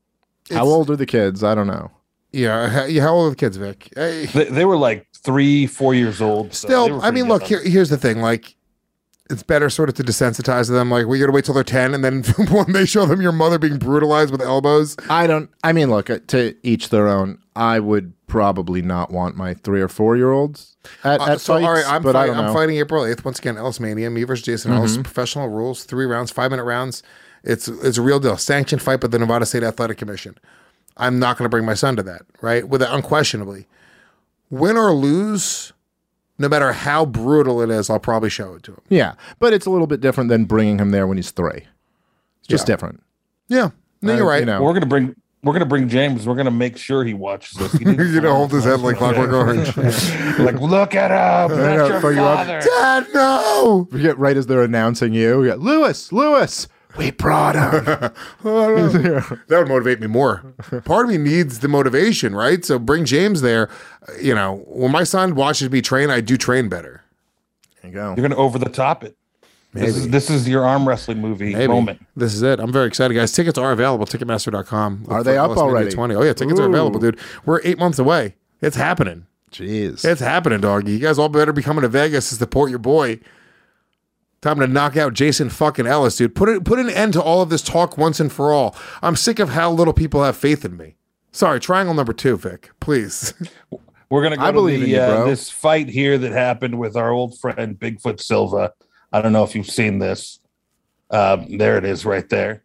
How old are the kids? I don't know. Yeah, how, yeah, how old are the kids, Vic? Hey. They, they were like three, four years old. so they Still, were I mean, pretty look, young. here, here's the thing. Like, it's better sort of to desensitize them. Like, we got to wait till they're ten, and then when they show them your mother being brutalized with elbows. I don't. I mean, look, uh, to each their own. I would probably not want my three or four year olds at, Uh, at so, fights, all right, I'm, but I fight, don't know. I'm fighting April eighth. Once again, Ellis Mania. Me versus Jason Mm-hmm. Ellis. Professional rules, three rounds, five minute rounds. It's it's a real deal. Sanctioned fight by the Nevada State Athletic Commission. I'm not going to bring my son to that, right? With it, unquestionably. Win or lose, no matter how brutal it is, I'll probably show it to him. Yeah, but it's a little bit different than bringing him there when he's three. It's just Yeah. different. Yeah, no, Uh, you're right. you know. We're gonna bring we're gonna bring James. We're gonna make sure he watches this. He needs You're going to hold his head like Clockwork Orange. like, look at him. know, That's your fuck you up. father. Dad, no! You get right as they're announcing you. You get, Lewis, Lewis, we brought him. That would motivate me more. Part of me needs the motivation, right? So bring James there. Uh, You know, when my son watches me train, I do train better. There you go. You're gonna over the top it. This is this is your arm wrestling movie Maybe. moment. This is it. I'm very excited, guys. Tickets are available. Ticketmaster dot com. Are they up already? twenty. Oh, yeah. Tickets are Ooh. available, dude. We're eight months away. It's happening. Jeez. It's happening, doggy. You guys all better be coming to Vegas to support your boy. Time to knock out Jason fucking Ellis, dude. Put it, put an end to all of this talk once and for all. I'm sick of how little people have faith in me. Sorry, triangle number two, Vic. Please. We're gonna go I to believe the, in you, uh, bro. this fight here that happened with our old friend Bigfoot Silva. I don't know if you've seen this. Um, there it is, right there.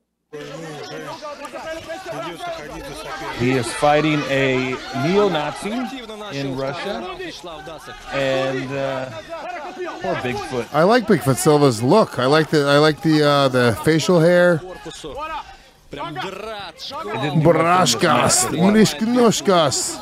He is fighting a neo-Nazi in Russia, and uh, poor Bigfoot. I like Bigfoot Silva's look. I like the I like the uh, the facial hair. Barashkas. Mnishknoshkas.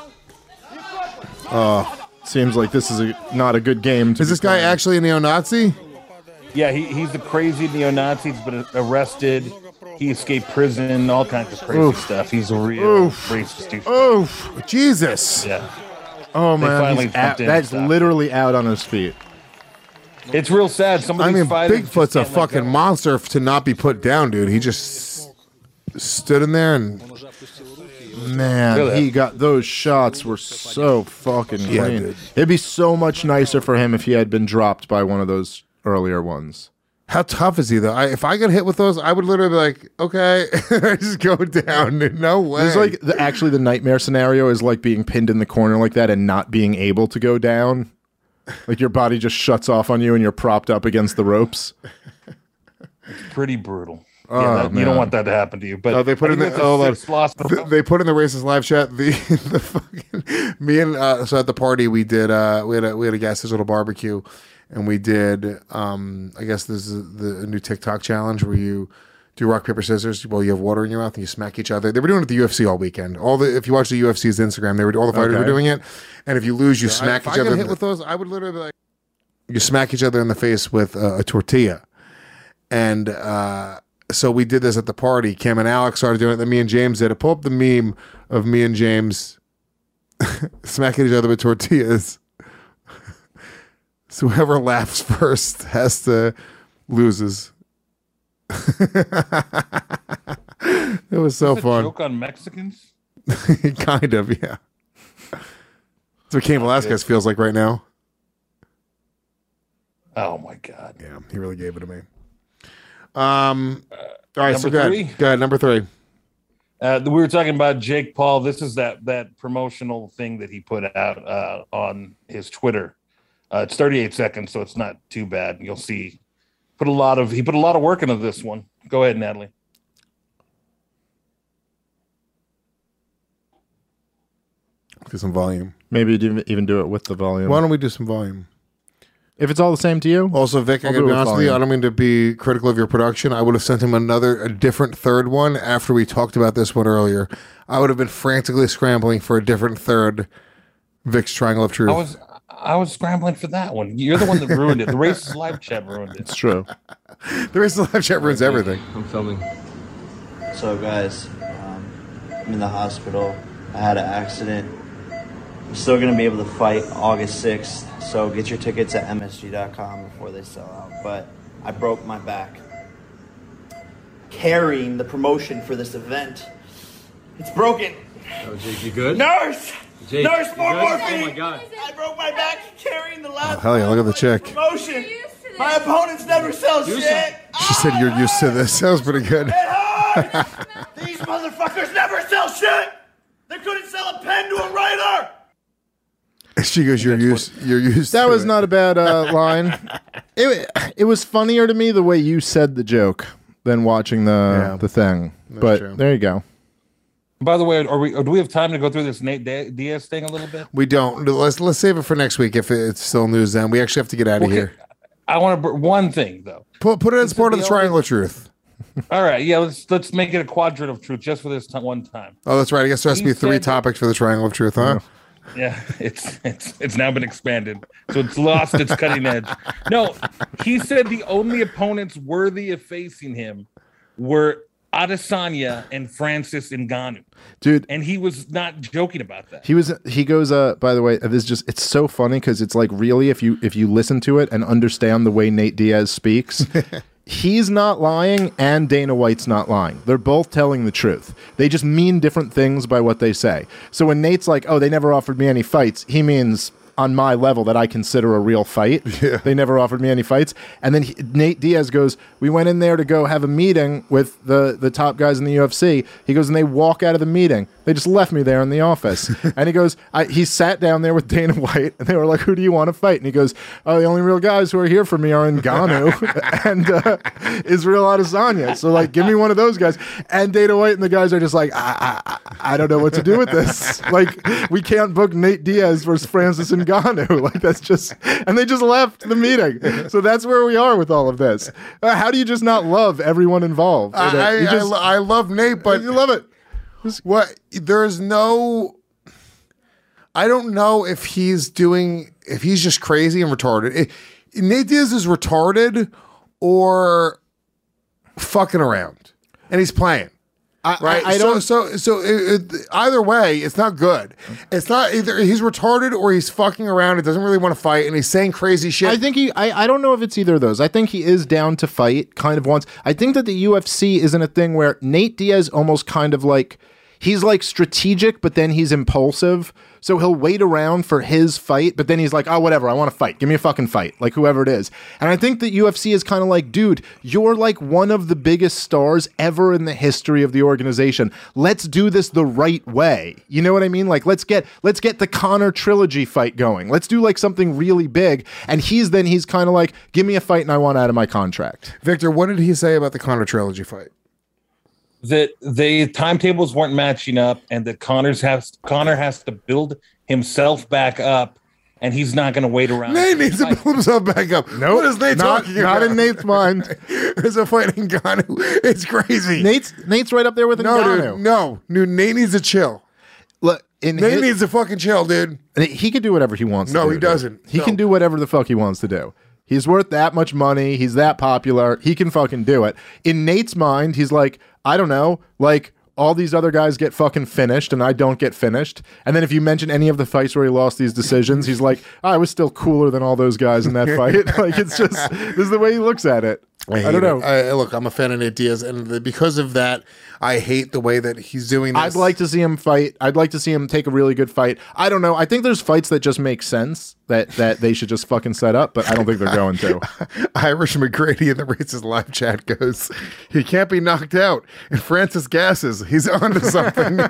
Seems like this is a, not a good game. To Is this be guy playing. actually a neo-Nazi? Yeah, he, he's a crazy neo-Nazi. He's been arrested. He escaped prison. All kinds of crazy stuff. He's a real Oof. racist dude. Oof. Jesus. Yeah, Oh man, finally he's jumped out, in and that's stopped. literally out on his feet. it's real sad. Some of I these mean, fighters Bigfoot's just a can't let fucking go. monster f- to not be put down, dude. He just stood in there and Man, Feel that. he got those shots were so fucking Yeah, clean. dude. It'd be so much nicer for him if he had been dropped by one of those earlier ones. how tough is he though? I, if I got hit with those, I would literally be like, okay, just go down. No way. It's like the, actually the nightmare scenario is like being pinned in the corner like that and not being able to go down. Like your body just shuts off on you and you're propped up against the ropes. pretty brutal. Oh, yeah, that, you man. don't want that to happen to you. But Oh, they put I in think the that's a oh, like, six loss in a th- row. they put in the racist live chat the the fucking me and uh, so at the party we did uh we had a we had a gas digital barbecue and we did um I guess this is the new TikTok challenge where you do rock paper scissors while you have water in your mouth and you smack each other. They were doing it at the U F C all weekend. All the if you watch the U F C's Instagram, they were all the fighters Okay. were doing it. And if you lose, you smack if each I other. got hit with those, I would literally be like, you smack each other in the face with uh, a tortilla, and. uh So we did this at the party. Kim and Alex started doing it. Then me and James did it. Pull up the meme of me and James smacking each other with tortillas. So whoever laughs first has to loses. It was so Is that a fun. joke on Mexicans. Kind of, yeah. That's what Cain Velasquez feels like right now. Oh my god. Yeah, he really gave it to me. Um, all right, so number go ahead. three? Go ahead, number three. Uh, we were talking about Jake Paul. This is that that promotional thing that he put out uh, on his Twitter. Uh, it's thirty-eight seconds, so it's not too bad. You'll see. Put a lot of he put a lot of work into this one. Go ahead, Natalie. Do some volume. Maybe you do even do it with the volume. Why don't we do some volume? If it's all the same to you. Also, Vic, I I'll gotta do be it with honest with you. I volume. don't mean to be critical of your production. I would have sent him another, a different third one after we talked about this one earlier. I would have been frantically scrambling for a different third Vic's Triangle of Truth. I was I was scrambling for that one. You're the one that ruined it. The racist live chat ruined it. It's true. The rest of the live chat ruins everything. I'm filming. So, guys, um, I'm in the hospital. I had an accident. I'm still going to be able to fight August sixth. So, get your tickets at M S G dot com before they sell out. But I broke my back carrying the promotion for this event. It's broken. Oh, Jake, you good? Nurse! Jake, Nurse, you more good? morphine! Oh my God. I broke my back carrying the last Oh, hell yeah, look at the chick. promotion. My opponents never sell Do shit. She said you're used to this. That was pretty good. It hurts! These motherfuckers never sell shit! They couldn't sell a pen to a writer! She goes, you're used, you're used That to was it. not a bad uh, line. It it was funnier to me the way you said the joke than watching the Yeah. the thing. That's But true. there you go. By the way, are we? Or do we have time to go through this Nate Da- Diaz thing a little bit? We don't. Let's let's save it for next week if it's still news then. We actually have to get out of Okay. here. I want to one thing though. Put, put it as This part is of the the only- triangle of truth. All right, yeah, let's let's make it a quadrant of truth just for this t- one time. Oh, that's right. I guess there has to He be three said- topics for the triangle of truth, huh? Yeah, it's it's it's now been expanded, so it's lost its cutting edge. No, he said the only opponents worthy of facing him were Adesanya and Francis Ngannou, Dude, and he was not joking about that. he was he goes uh by the way, this is just it's so funny cuz it's like really if you if you listen to it and understand the way Nate Diaz speaks, he's not lying and Dana White's not lying. They're both telling the truth. They just mean different things by what they say. So when Nate's like, "Oh, they never offered me any fights," he means on my level that I consider a real fight. Yeah. They never offered me any fights. And then he, Nate Diaz goes, "We went in there to go have a meeting with the the top guys in the U F C." He goes, and they walk out of the meeting. They just left me there in the office. And he goes, I, he sat down there with Dana White, and they were like, "Who do you want to fight?" And he goes, "Oh, the only real guys who are here for me are Ngannou and uh, Israel Adesanya. So, like, give me one of those guys." And Dana White and the guys are just like, I, I, I don't know what to do with this. Like, we can't book Nate Diaz versus Francis Ngannou. Like, that's just... And they just left the meeting. So that's where we are with all of this. Uh, how do you just not love everyone involved? in it? I, I, You I, just- lo- I love Nate, but you love it. what? There's no. I don't know if he's doing. If he's just crazy and retarded. It, Nate Diaz is retarded or fucking around, and he's playing. I, Right, I, I so don't. so so it, it, either way, it's not good. It's not either he's retarded or he's fucking around. It doesn't really want to fight, and he's saying crazy shit. I think he. I, I don't know if it's either of those. I think he is down to fight, kind of wants. I think that the U F C isn't a thing where Nate Diaz almost kind of like he's like strategic, but then he's impulsive. So he'll wait around for his fight, but then he's like, "Oh, whatever, I want to fight. Give me a fucking fight, like whoever it is." And I think that U F C is kind of like, dude, you're like one of the biggest stars ever in the history of the organization. Let's do this the right way. You know what I mean? Like, let's get let's get the Conor trilogy fight going. Let's do like something really big. And he's then he's kind of like, "Give me a fight, and I want out of my contract." Victor, what did he say about the Conor trilogy fight? That the timetables weren't matching up, and that Connor's has Connor has to build himself back up, and he's not going to wait around. Nate needs to build himself back up. No, what is Nate not, talking not about? in Nate's mind. There's a fight in Ghana. It's crazy. Nate's Nate's right up there with no, Ngannou. dude, no, dude. Nate needs to chill. Look, in Nate his- needs to fucking chill, dude. he can do whatever he wants. No, to do, he dude. doesn't. He No. can do whatever the fuck he wants to do. He's worth that much money. He's that popular. He can fucking do it. In Nate's mind, he's like, I don't know, like all these other guys get fucking finished and I don't get finished. And then if you mention any of the fights where he lost these decisions, he's like, I was still cooler than all those guys in that fight. Like, it's just, this is the way he looks at it. I, hate don't know. it. I, look, I'm a fan of Nate Diaz, and the, because of that, I hate the way that he's doing this. I'd like to see him fight. I'd like to see him take a really good fight. I don't know. I think there's fights that just make sense that that they should just fucking set up, but I don't think they're going to. Irish McGrady in the Races live chat goes, he can't be knocked out. And Francis gasses. He's onto something.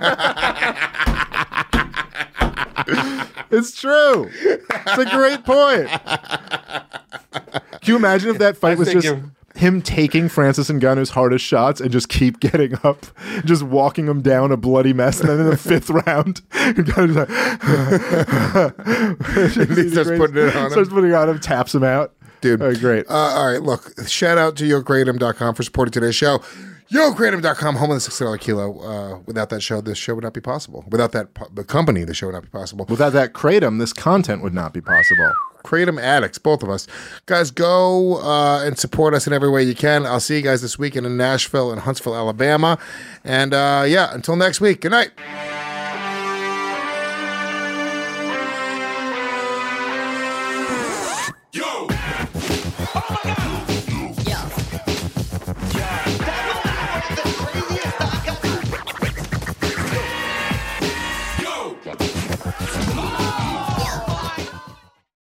It's true. It's a great point. Can you imagine if that fight I was think just you're- him taking Francis Ngannou's hardest shots and just keep getting up, just walking him down a bloody mess, and then in the fifth round, Ngannou's like, He starts putting it on him. starts putting it on him, taps him out. Dude. Oh, great. Uh, all right, look, shout out to Yo Kratom dot com for supporting today's show. Yo Kratom dot com, home of the six dollar kilo. Uh, without that show, this show would not be possible. Without that po- the company, the show would not be possible. Without that kratom, this content would not be possible. Kratom addicts, both of us. Guys, go uh, and support us in every way you can. I'll see you guys this weekend in Nashville and Huntsville, Alabama. And uh, yeah, until next week, good night. Yo! Come on.